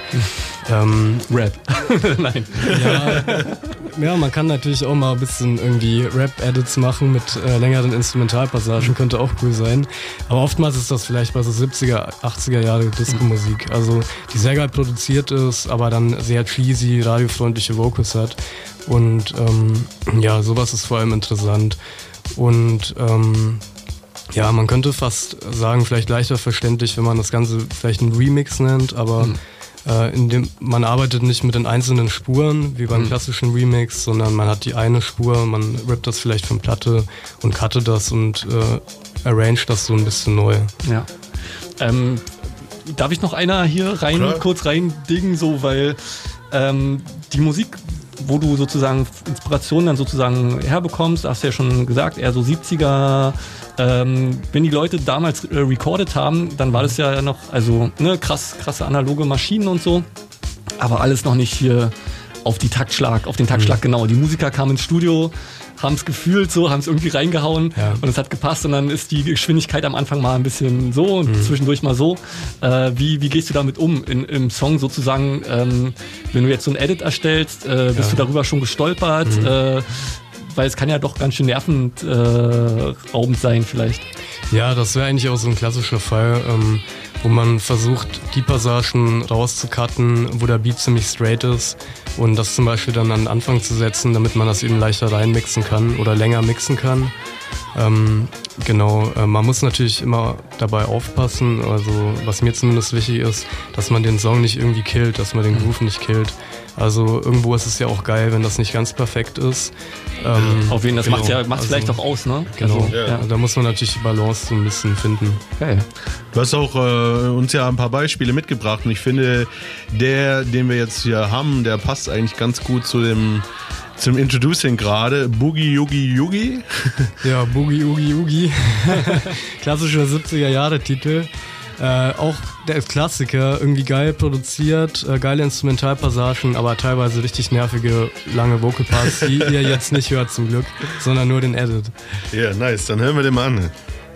ähm, Rap. Nein. Ja, ja, man kann natürlich auch mal ein bisschen irgendwie Rap-Edits machen mit äh, längeren Instrumentalpassagen, könnte auch cool sein. Aber oftmals ist das vielleicht bei so siebziger, achtziger Jahre Disco-Musik. Also die sehr geil produziert ist, aber dann sehr cheesy, radiofreundliche Vocals hat. Und ähm, ja, sowas ist vor allem interessant. Und ähm, ja, man könnte fast sagen, vielleicht leichter verständlich, wenn man das Ganze vielleicht einen Remix nennt, aber mhm. äh, in dem, man arbeitet nicht mit den einzelnen Spuren, wie beim mhm. klassischen Remix, sondern man hat die eine Spur, man rippt das vielleicht von Platte und cuttet das und äh, arrange das so ein bisschen neu. Ja. Ähm, darf ich noch einer hier rein, Klar. kurz rein dingen, so, weil ähm, die Musik, wo du sozusagen Inspiration dann sozusagen herbekommst, hast du ja schon gesagt, eher so siebziger, ähm, wenn die Leute damals äh, recorded haben, dann war das ja noch, also ne, krass, krasse analoge Maschinen und so, aber alles noch nicht hier auf die Taktschlag, auf den Taktschlag, mhm. genau. Die Musiker kamen ins Studio, haben es gefühlt so, haben es irgendwie reingehauen ja. und es hat gepasst und dann ist die Geschwindigkeit am Anfang mal ein bisschen so und mhm. zwischendurch mal so. Äh, wie, wie gehst du damit um in, im Song sozusagen, ähm, wenn du jetzt so ein Edit erstellst, äh, bist ja. du darüber schon gestolpert? Mhm. Äh, weil es kann ja doch ganz schön nervend äh, raubend sein vielleicht. Ja, das wäre eigentlich auch so ein klassischer Fall, ähm, wo man versucht, die Passagen rauszucutten, wo der Beat ziemlich straight ist und das zum Beispiel dann an den Anfang zu setzen, damit man das eben leichter reinmixen kann oder länger mixen kann. Ähm, genau, äh, man muss natürlich immer dabei aufpassen, also was mir zumindest wichtig ist, dass man den Song nicht irgendwie killt, dass man den Groove nicht killt. Also irgendwo ist es ja auch geil, wenn das nicht ganz perfekt ist. Ähm, Auf jeden Fall, das genau. macht ja macht's also, vielleicht auch aus, ne? Genau, also, ja. Da muss man natürlich die Balance so ein bisschen finden. Geil. Du hast auch äh, uns ja ein paar Beispiele mitgebracht und ich finde, der, den wir jetzt hier haben, der passt eigentlich ganz gut zu dem zum Introducing gerade. Boogie Oogie Oogie. Ja, Boogie Oogie Oogie. Klassischer siebziger-Jahre-Titel. Äh, auch der Klassiker, irgendwie geil produziert, äh, geile Instrumentalpassagen, aber teilweise richtig nervige, lange Vocalparts, die ihr jetzt nicht hört zum Glück, sondern nur den Edit. Ja, yeah, nice. Dann hören wir den mal an.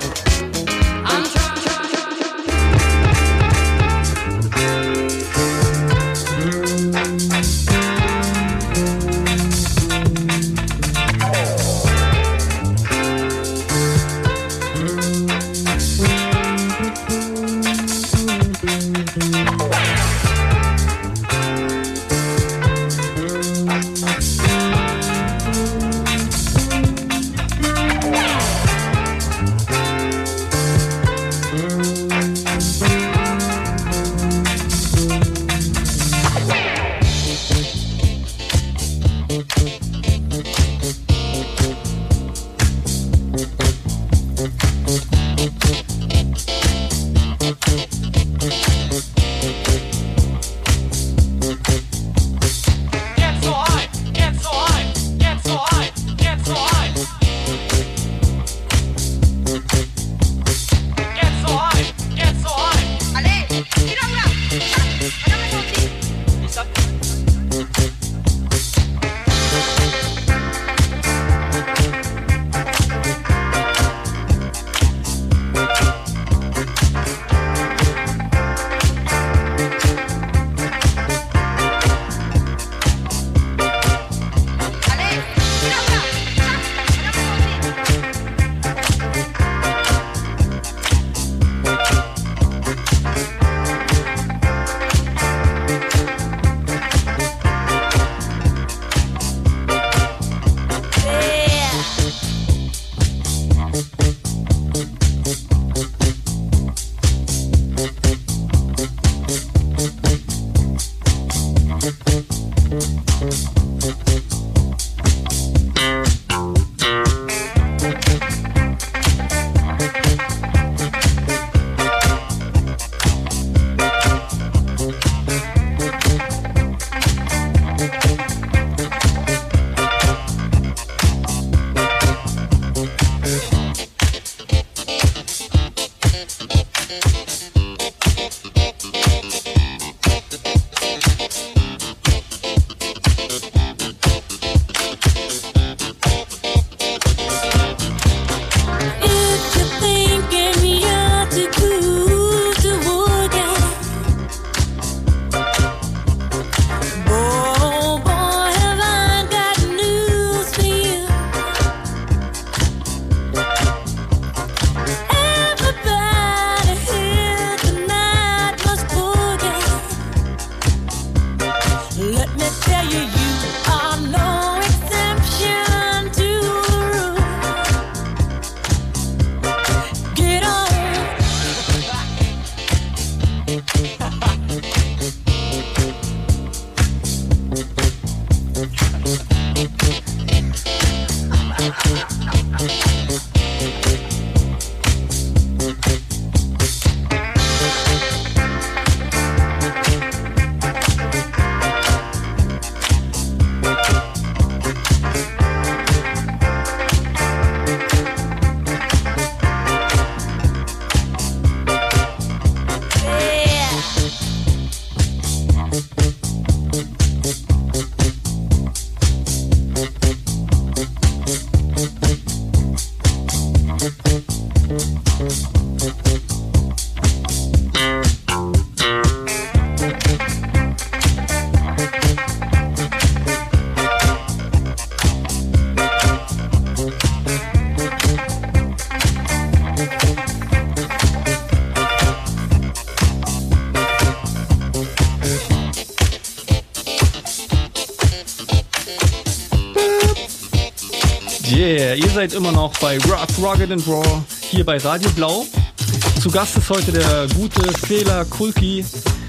Yeah, ihr seid immer noch bei Rock, Rugged and Raw hier bei Radio Blau. Zu Gast ist heute der gute Fela Kulki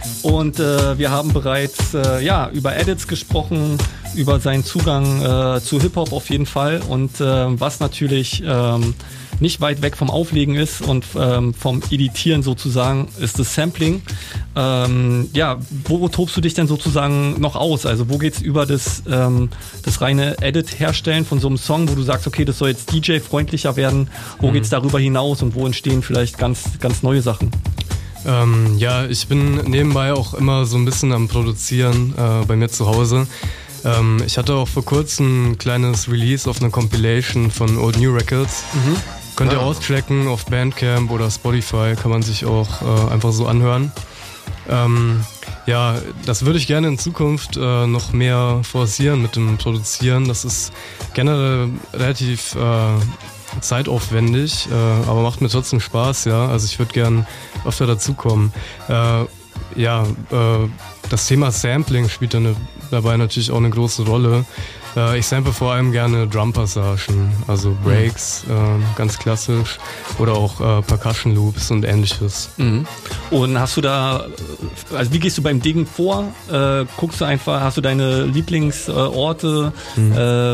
und äh, wir haben bereits äh, ja, über Edits gesprochen, über seinen Zugang äh, zu Hip-Hop auf jeden Fall und äh, was natürlich ähm, nicht weit weg vom Auflegen ist und ähm, vom Editieren sozusagen, ist das Sampling. Ähm, ja, wo tobst du dich denn sozusagen noch aus? Also wo geht's über das, ähm, das reine Edit-Herstellen von so einem Song, wo du sagst, okay, das soll jetzt D J-freundlicher werden. Wo mhm. geht's darüber hinaus und wo entstehen vielleicht ganz, ganz neue Sachen? Ähm, ja, ich bin nebenbei auch immer so ein bisschen am Produzieren äh, bei mir zu Hause. Ähm, ich hatte auch vor kurzem ein kleines Release auf einer Compilation von Old New Records. Mhm. Könnt ihr ah. auschecken auf Bandcamp oder Spotify, kann man sich auch äh, einfach so anhören. Ähm, ja, das würde ich gerne in Zukunft äh, noch mehr forcieren mit dem Produzieren. Das ist generell relativ äh, zeitaufwendig, äh, aber macht mir trotzdem Spaß, ja. Also ich würde gern öfter dazukommen. Äh, ja, äh, das Thema Sampling spielt dann dabei natürlich auch eine große Rolle. Äh, ich sample vor allem gerne Drum-Passagen, also Breaks, mhm. äh, ganz klassisch, oder auch äh, Percussion-Loops und ähnliches. Mhm. Und hast du da, also wie gehst du beim Diggen vor? Äh, guckst du einfach, hast du deine Lieblingsorte? Mhm. Äh,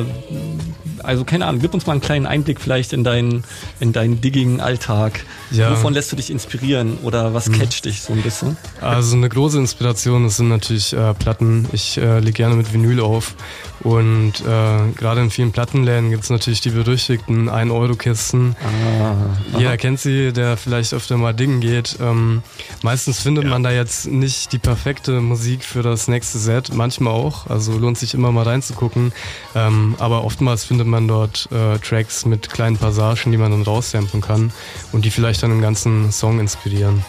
also keine Ahnung, gib uns mal einen kleinen Einblick vielleicht in deinen, in deinen Digging-Alltag. Ja. Wovon lässt du dich inspirieren oder was catcht mhm. dich so ein bisschen? Also eine große Inspiration, das sind natürlich äh, Platten. Ich äh, lege gerne mit Vinyl auf und äh, gerade in vielen Plattenläden gibt es natürlich die berüchtigten ein Euro Kisten. Ah, Jeder kennt sie, der vielleicht öfter mal diggen geht. Ähm, meistens findet ja. man da jetzt nicht die perfekte Musik für das nächste Set, manchmal auch, also lohnt sich immer mal reinzugucken. Ähm, aber oftmals findet man dort äh, Tracks mit kleinen Passagen, die man dann raussamplen kann und die vielleicht dann einen ganzen Song inspirieren.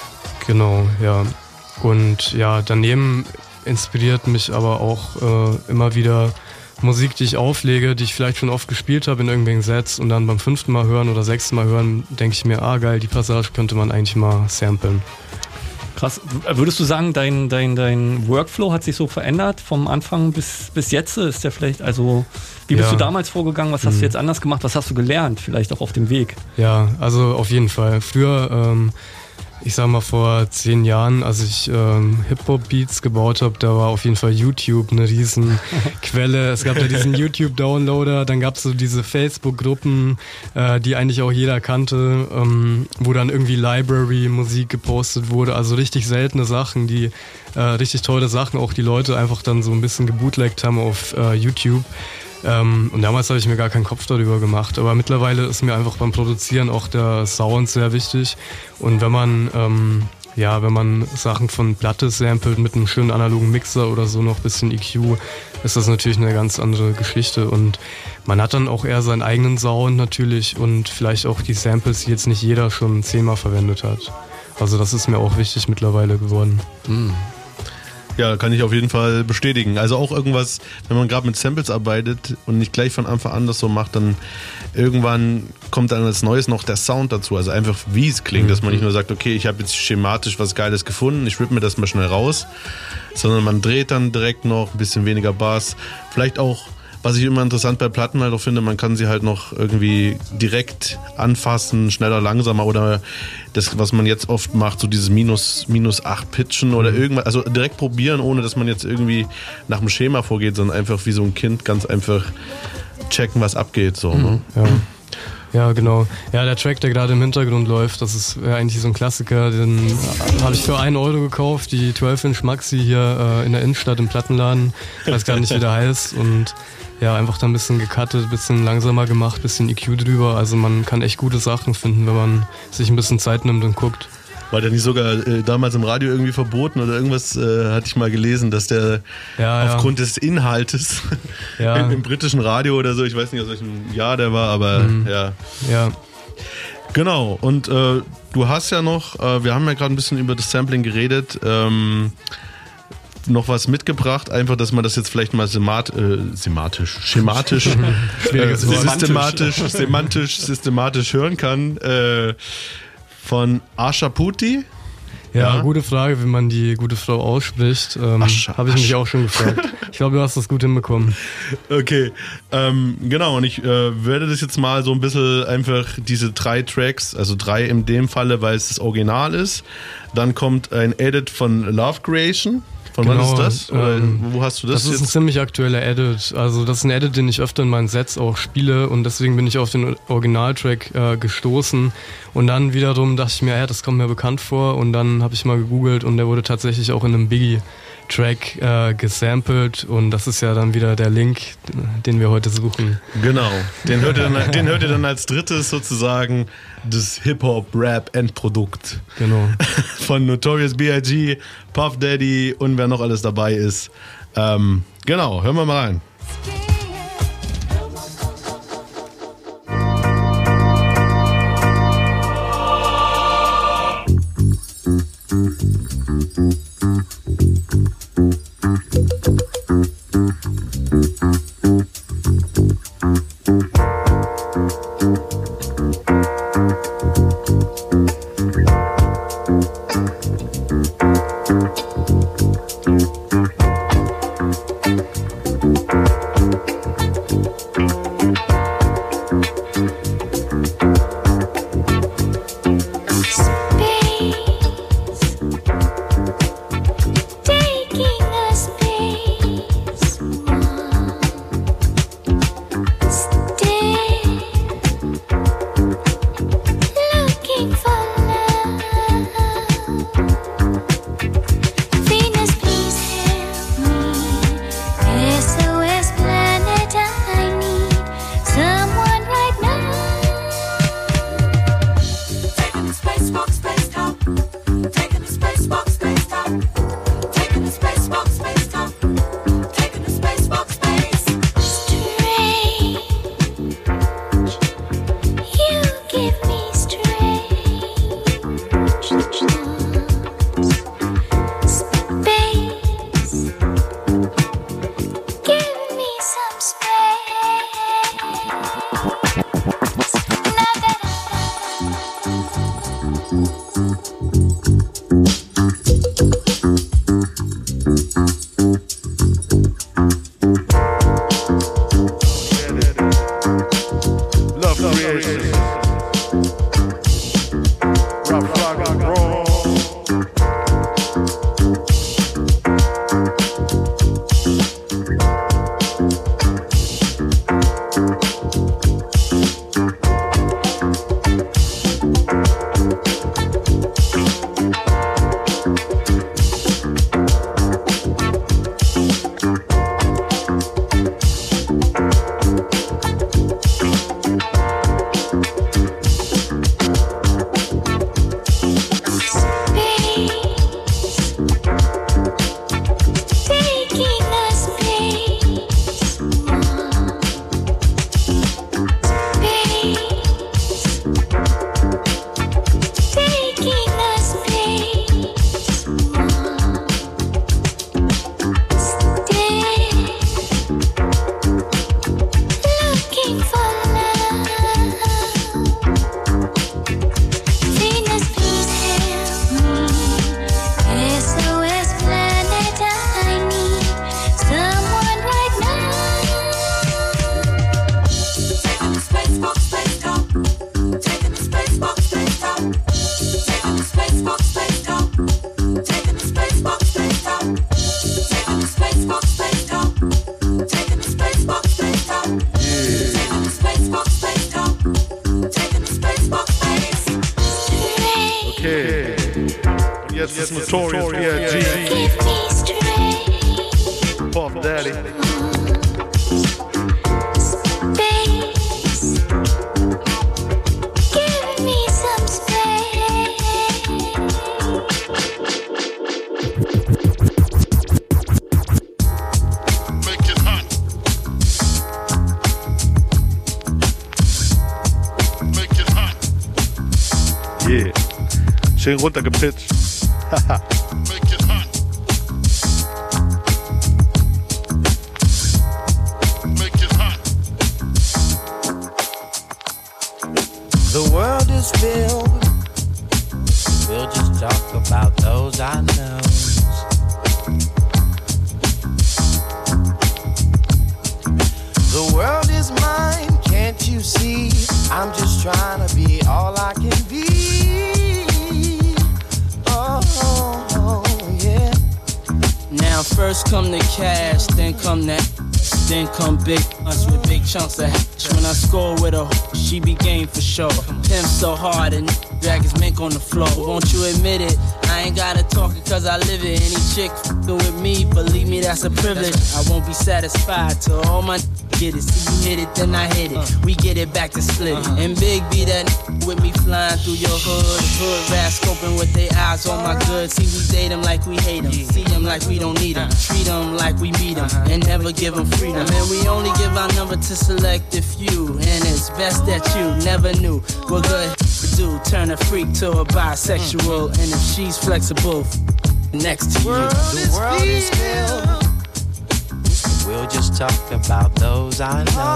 Genau, ja. Und ja, daneben inspiriert mich aber auch äh, immer wieder Musik, die ich auflege, die ich vielleicht schon oft gespielt habe in irgendwelchen Sets und dann beim fünften Mal hören oder sechsten Mal hören, denke ich mir, ah geil, die Passage könnte man eigentlich mal samplen. Krass. Würdest du sagen, dein, dein, dein Workflow hat sich so verändert vom Anfang bis, bis jetzt? Ist der vielleicht, also wie bist ja. du damals vorgegangen? Was hast mhm. du jetzt anders gemacht? Was hast du gelernt? Vielleicht auch auf dem Weg? Ja, also auf jeden Fall. Früher, ähm, ich sag mal vor zehn Jahren, als ich ähm, Hip-Hop-Beats gebaut habe, da war auf jeden Fall YouTube eine riesen Quelle. Es gab ja diesen YouTube-Downloader, dann gab es so diese Facebook-Gruppen, äh, die eigentlich auch jeder kannte, ähm, wo dann irgendwie Library-Musik gepostet wurde. Also richtig seltene Sachen, die äh, richtig tolle Sachen, auch die Leute einfach dann so ein bisschen gebootleggt haben auf äh, YouTube. Ähm, und damals habe ich mir gar keinen Kopf darüber gemacht, aber mittlerweile ist mir einfach beim Produzieren auch der Sound sehr wichtig und wenn man ähm, ja, wenn man Sachen von Platte samplet mit einem schönen analogen Mixer oder so noch ein bisschen E Q, ist das natürlich eine ganz andere Geschichte und man hat dann auch eher seinen eigenen Sound natürlich und vielleicht auch die Samples, die jetzt nicht jeder schon zehnmal verwendet hat. Also das ist mir auch wichtig mittlerweile geworden. Mhm. Ja, kann ich auf jeden Fall bestätigen. Also auch irgendwas, wenn man gerade mit Samples arbeitet und nicht gleich von Anfang an das so macht, dann irgendwann kommt dann als Neues noch der Sound dazu. Also einfach wie es klingt, mhm. dass man nicht nur sagt, okay, ich habe jetzt schematisch was Geiles gefunden, ich rippe mir das mal schnell raus, sondern man dreht dann direkt noch ein bisschen weniger Bass. Vielleicht auch, was ich immer interessant bei Platten halt auch finde, man kann sie halt noch irgendwie direkt anfassen, schneller, langsamer oder das, was man jetzt oft macht, so dieses minus, minus acht Pitchen oder irgendwas, also direkt probieren, ohne dass man jetzt irgendwie nach dem Schema vorgeht, sondern einfach wie so ein Kind ganz einfach checken, was abgeht. So, ne? Ja. Ja, genau. Ja, der Track, der gerade im Hintergrund läuft, das ist ja eigentlich so ein Klassiker, den habe ich für einen Euro gekauft, die zwölf Inch Maxi hier äh, in der Innenstadt im Plattenladen, ich weiß gar nicht, wie der heißt und ja, einfach da ein bisschen gecuttet, ein bisschen langsamer gemacht, ein bisschen E Q drüber, also man kann echt gute Sachen finden, wenn man sich ein bisschen Zeit nimmt und guckt. War der nicht sogar äh, damals im Radio irgendwie verboten oder irgendwas, äh, hatte ich mal gelesen, dass der ja, aufgrund ja. des Inhaltes ja. im, im britischen Radio oder so, ich weiß nicht, aus welchem Jahr der war, aber mhm. ja. Ja. Genau, und äh, du hast ja noch, äh, wir haben ja gerade ein bisschen über das Sampling geredet, ähm, noch was mitgebracht, einfach, dass man das jetzt vielleicht mal semat, äh, sematisch, schematisch, äh, systematisch, semantisch, systematisch hören kann. Äh, von Asha Putti. Ja, ja, gute Frage, wie man die gute Frau ausspricht. Ähm, Habe ich mich auch schon gefragt. Ich glaube, du hast das gut hinbekommen. Okay, ähm, genau. Und ich äh, werde das jetzt mal so ein bisschen einfach diese drei Tracks, also drei in dem Falle, weil es das Original ist. Dann kommt ein Edit von Love Creation. Von genau, wann ist das? Oder ähm, wo hast du das Das ist jetzt? ein ziemlich aktueller Edit. Also das ist ein Edit, den ich öfter in meinen Sets auch spiele und deswegen bin ich auf den Originaltrack äh, gestoßen. Und dann wiederum dachte ich mir, ja, das kommt mir bekannt vor und dann habe ich mal gegoogelt und der wurde tatsächlich auch in einem Biggie-Track äh, gesampelt und das ist ja dann wieder der Link, den wir heute suchen. Genau, den hört ihr dann, den hört ihr dann als drittes sozusagen das Hip-Hop-Rap-Endprodukt. Genau. Von Notorious B I G, Puff Daddy und wer noch alles dabei ist. Ähm, genau, hören wir mal rein. Schön runtergepitcht. The world is filled. We'll just talk about those I know. The world is mine, can't you see? I'm just trying to be all I can be. Now Now first come the cash, then come that, then come big us with big chunks of hash. When I score with her, she be game for sure. Pimp so hard and drag his mink on the floor. Won't you admit it? I ain't gotta talk it cause I live it. Any chick f***ing with me, believe me, that's a privilege. I won't be satisfied till all my get it. See you hit it, then I hit it. We get it back to split it. And Big B that with me flying through your hood. Hood rats scoping with their eyes on my goods. See we date them like we hate them. See them like we don't need them. Treat them like we meet them. And never give them freedom. And we only give our number to select a few. And it's best that you never knew what good to do. Turn a freak to a bisexual. And if she's flexible, next to you. The world is filled. We'll just talk about those I know.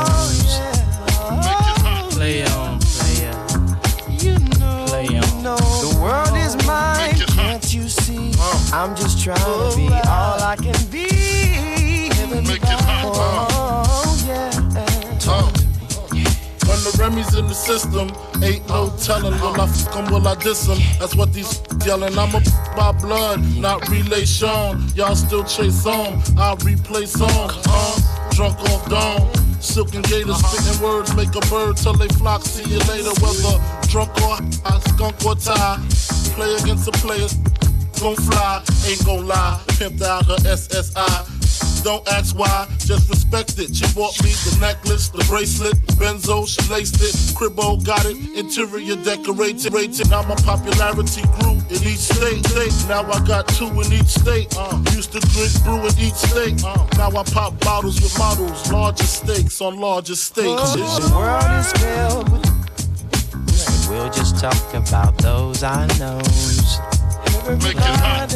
Play on, player. You know, Play you on. know. The world is mine, can't you see? I'm just trying to be all I can be. Make it hot. Oh, yeah. Uh. When the Remy's in the system, ain't no telling. Will I fuck 'em, will I diss 'em? That's what these yelling. I'm a by blood, not relation. Y'all still chase on, I replay songs. Uh, drunk off dawn, silken gators, spitting words, make a bird till they flock. See you later, whether drunk or high, skunk or tie. Play against the players, gon' fly, ain't gon' lie. Pimped out her S S I. Don't ask why, just respect it. She bought me the necklace, the bracelet, Benzo, she laced it. Cribbo got it, interior decorated. Rated. Now my popularity grew in each state. state. Now I got two in each state. Uh, used to drink brew in each state. Uh, now I pop bottles with models, larger stakes on larger stakes. The world is filled with. We'll just talk about those I know. Make it hot.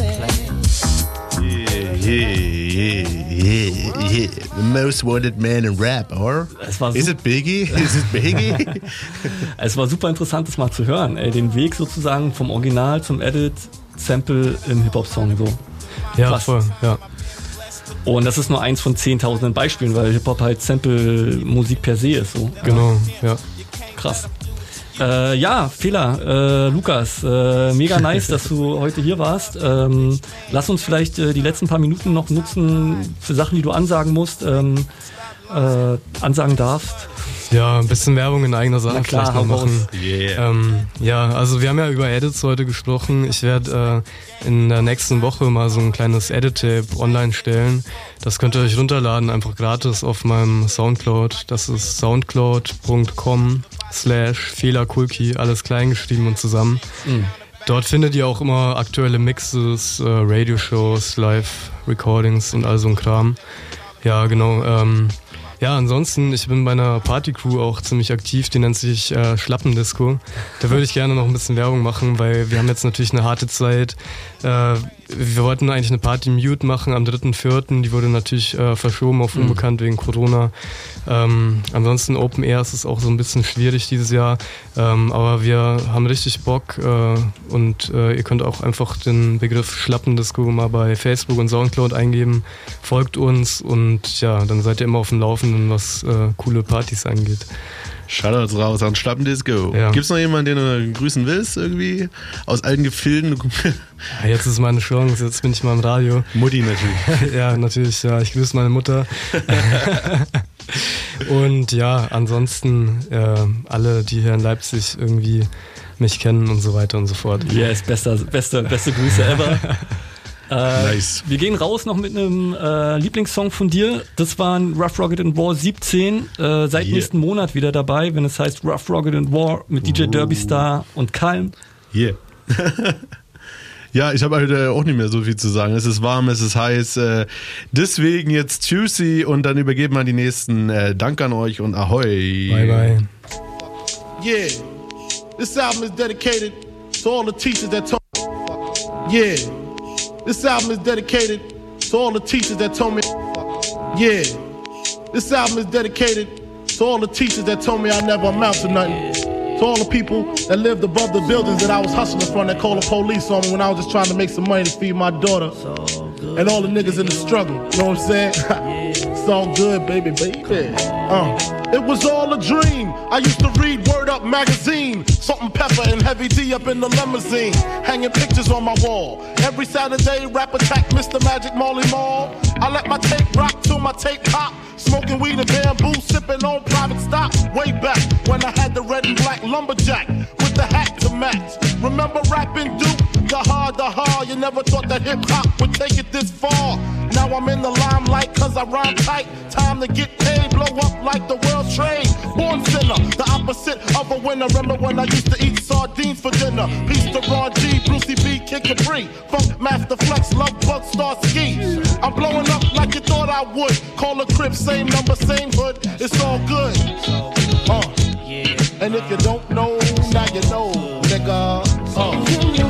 Yeah, yeah, yeah, yeah. The most wanted man in rap, or? Is it Biggie? Is it Biggie? Es war super interessant, das mal zu hören. Ey, den Weg sozusagen vom Original zum Edit, Sample im Hip-Hop-Song so. Ja, Krass. voll, ja. Und das ist nur eins von zehntausenden Beispielen, weil Hip-Hop halt Sample-Musik per se ist. So. Genau, ja. Krass. Äh, ja, Fehler, äh, Lukas, äh, mega nice, dass du heute hier warst. Ähm, lass uns vielleicht äh, die letzten paar Minuten noch nutzen für Sachen, die du ansagen musst, ähm, äh, ansagen darfst. Ja, ein bisschen Werbung in eigener Sache Na klar, vielleicht noch machen. Yeah. Ähm, ja, also wir haben ja über Edits heute gesprochen. Ich werde äh, in der nächsten Woche mal so ein kleines Edit-Tape online stellen. Das könnt ihr euch runterladen, einfach gratis auf meinem Soundcloud. Das ist soundcloud punkt com slash Fehlerkulki, alles klein geschrieben und zusammen. Mhm. Dort findet ihr auch immer aktuelle Mixes, äh, Radioshows, Live-Recordings und all so ein Kram. Ja, genau. Ähm, Ja, ansonsten, ich bin bei einer Partycrew auch ziemlich aktiv, die nennt sich äh, Schlappendisco. Da würde ich gerne noch ein bisschen Werbung machen, weil wir haben jetzt natürlich eine harte Zeit. Äh, wir wollten eigentlich eine Party Mute machen am dritten vierten Die wurde natürlich äh, verschoben auf unbekannt wegen Corona. Ähm, ansonsten Open Air ist es auch so ein bisschen schwierig dieses Jahr. Ähm, aber wir haben richtig Bock äh, und äh, ihr könnt auch einfach den Begriff Schlappendisco mal bei Facebook und Soundcloud eingeben. Folgt uns und ja, dann seid ihr immer auf dem Laufenden, was äh, coole Partys angeht. Shoutouts raus an Schlappendisco. Ja. Gibt's noch jemanden, den du grüßen willst, irgendwie? Aus alten Gefilden? Ja, jetzt ist meine Chance, jetzt bin ich mal im Radio. Mutti natürlich. Ja, natürlich, ja. Ich grüße meine Mutter. Und ja, ansonsten äh, alle, die hier in Leipzig irgendwie mich kennen und so weiter und so fort. Yes, bester, beste, beste Grüße ever. Äh, nice. Wir gehen raus noch mit einem äh, Lieblingssong von dir. Das war ein Rough Rocket and War siebzehn. Äh, seit yeah. nächsten Monat wieder dabei, wenn es heißt Rough Rocket and War mit D J oh. Derby Star und Calm. Yeah. Ja, ich habe heute auch nicht mehr so viel zu sagen. Es ist warm, es ist heiß. Äh, deswegen jetzt Juicy und dann übergeben wir die nächsten. Äh, Dank an euch und Ahoi. Bye, bye. Yeah, this album is dedicated to all the teachers that told me. Yeah. This album is dedicated to all the teachers that told me, yeah. This album is dedicated to all the teachers that told me I never amount to nothing. To all the people that lived above the buildings that I was hustling from that called the police on me when I was just trying to make some money to feed my daughter. And all the niggas in the struggle, you know what I'm saying? It's all good, baby, baby. Uh, it was all a dream. I used to read Word Up magazine. Salt and Pepper and Heavy D up in the limousine. Hanging pictures on my wall. Every Saturday, rap attack, Mister Magic Marley Marl. I let my tape rock till my tape pop. Smoking weed and bamboo, sipping on private stock. Way back when I had the red and black lumberjack with the hat to match. Remember rapping Duke? The hard, the hard. You never thought that hip hop would take it this far. Now I'm in the limelight cause I rhyme tight. Time to get paid, blow up like the world trade. Born sinner, the opposite of a winner. Remember when I used to eat sardines for dinner? Peace to Ron G, Brucey B, Kid Capri, Funk Master Flex, Love Bug, Star Ski. I'm blowing up like you thought I would. Call a crib, same number, same hood. It's all good. Uh. And if you don't know, now you know, nigga. Uh.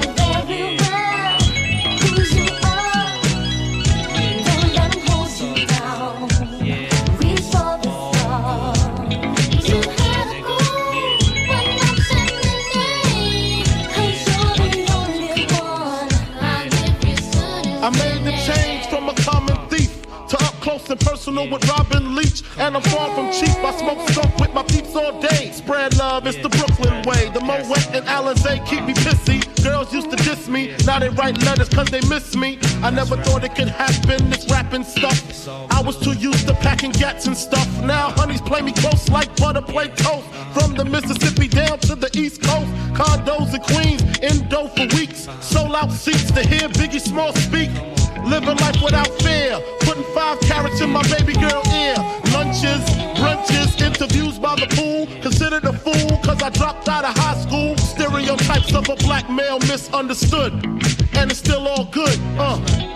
I made the change from a common thief to up close and personal with Robin Leach. And I'm far from cheap, I smoke skunk with my peeps all day. Spread love, it's the Brooklyn way. The Moet and Alizé keep me pissy. Girls used to diss me, now they write letters cause they miss me. I never thought it could happen, this rapping stuff. I was too used to packing gats and stuff. Now honeys play me close like butter play toast. From the Mississippi down to the East Coast. Condos in Queens, in dough for weeks. Sold out seats to hear Biggie Small speak. Living life without fear. Putting five carats in my baby girl ear. Lunches, brunches, interviews by the pool. Considered a fool cause I dropped out of high school. Stereotypes of a black male misunderstood. And it's still all good, uh.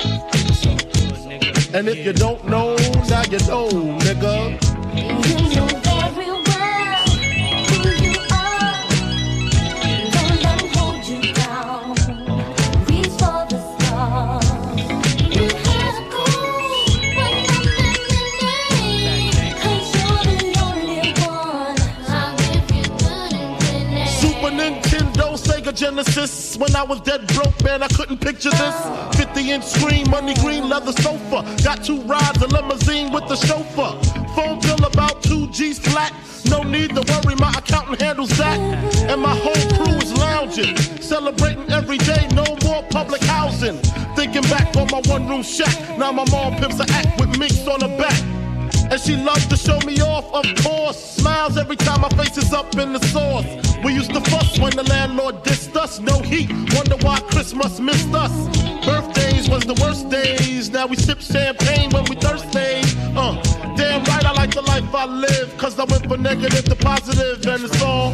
And if you don't know, now you know, nigga. You know very well who you are. Don't let them hold you down. Reach for the stars. You have to go when I'm in cause you're the only one. I'll give you good and good. Super Nintendo, Sega Genesis. When I was dead broke, man, I couldn't picture this. fifty inch screen, money green, leather sofa. Got two rides, a limousine with the chauffeur. Phone bill about two G's flat. No need to worry, my accountant handles that. And my whole crew is lounging, celebrating every day, no more public housing. Thinking back on my one room shack. Now my mom pimps an act with minks on her back. And she loves to show me off, of course. Smiles every time my face is up in the sauce. We used to fuss when the landlord dissed us. No heat, wonder why Christmas missed us. Birthdays was the worst days. Now we sip champagne when we thirsty. Uh, damn right I like the life I live. Cause I went from negative to positive and it's all.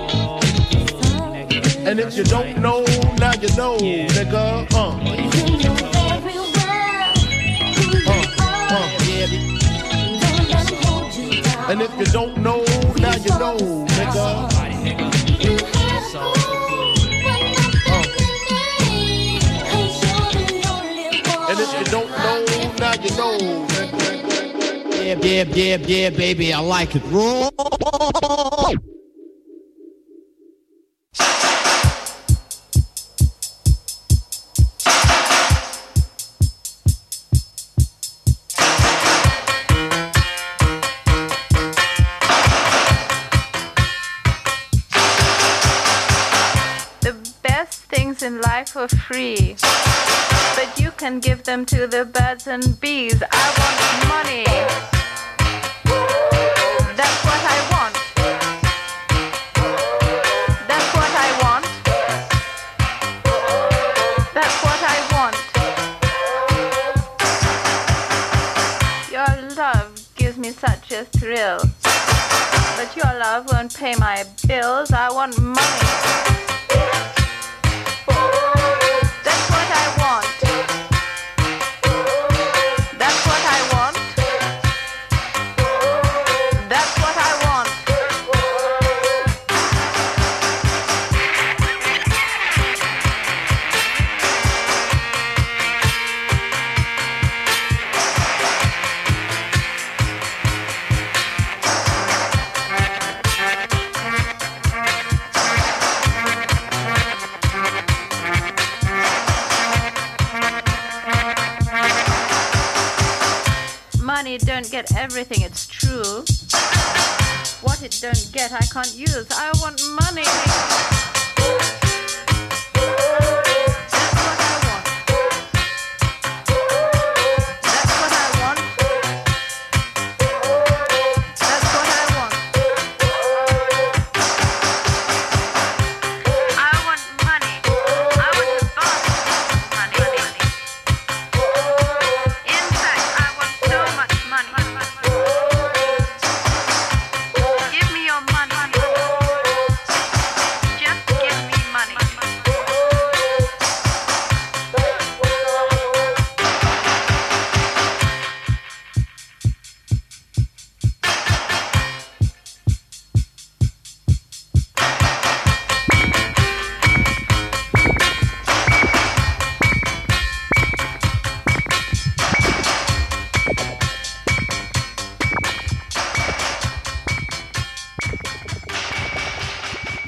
And if you don't know, now you know, nigga. Uh. Uh, uh, yeah. And if you don't know, now you know, nigga. And if you don't know, now you know, nigga. Yeah, yeah, yeah, yeah, baby, I like it raw. In life for free, but you can give them to the birds and bees. I want money. That's what I want. That's what I want. That's what I want. Your love gives me such a thrill, but your love won't pay my bills. I want money. don't get everything, it's true. What it don't get, I can't use. I want money.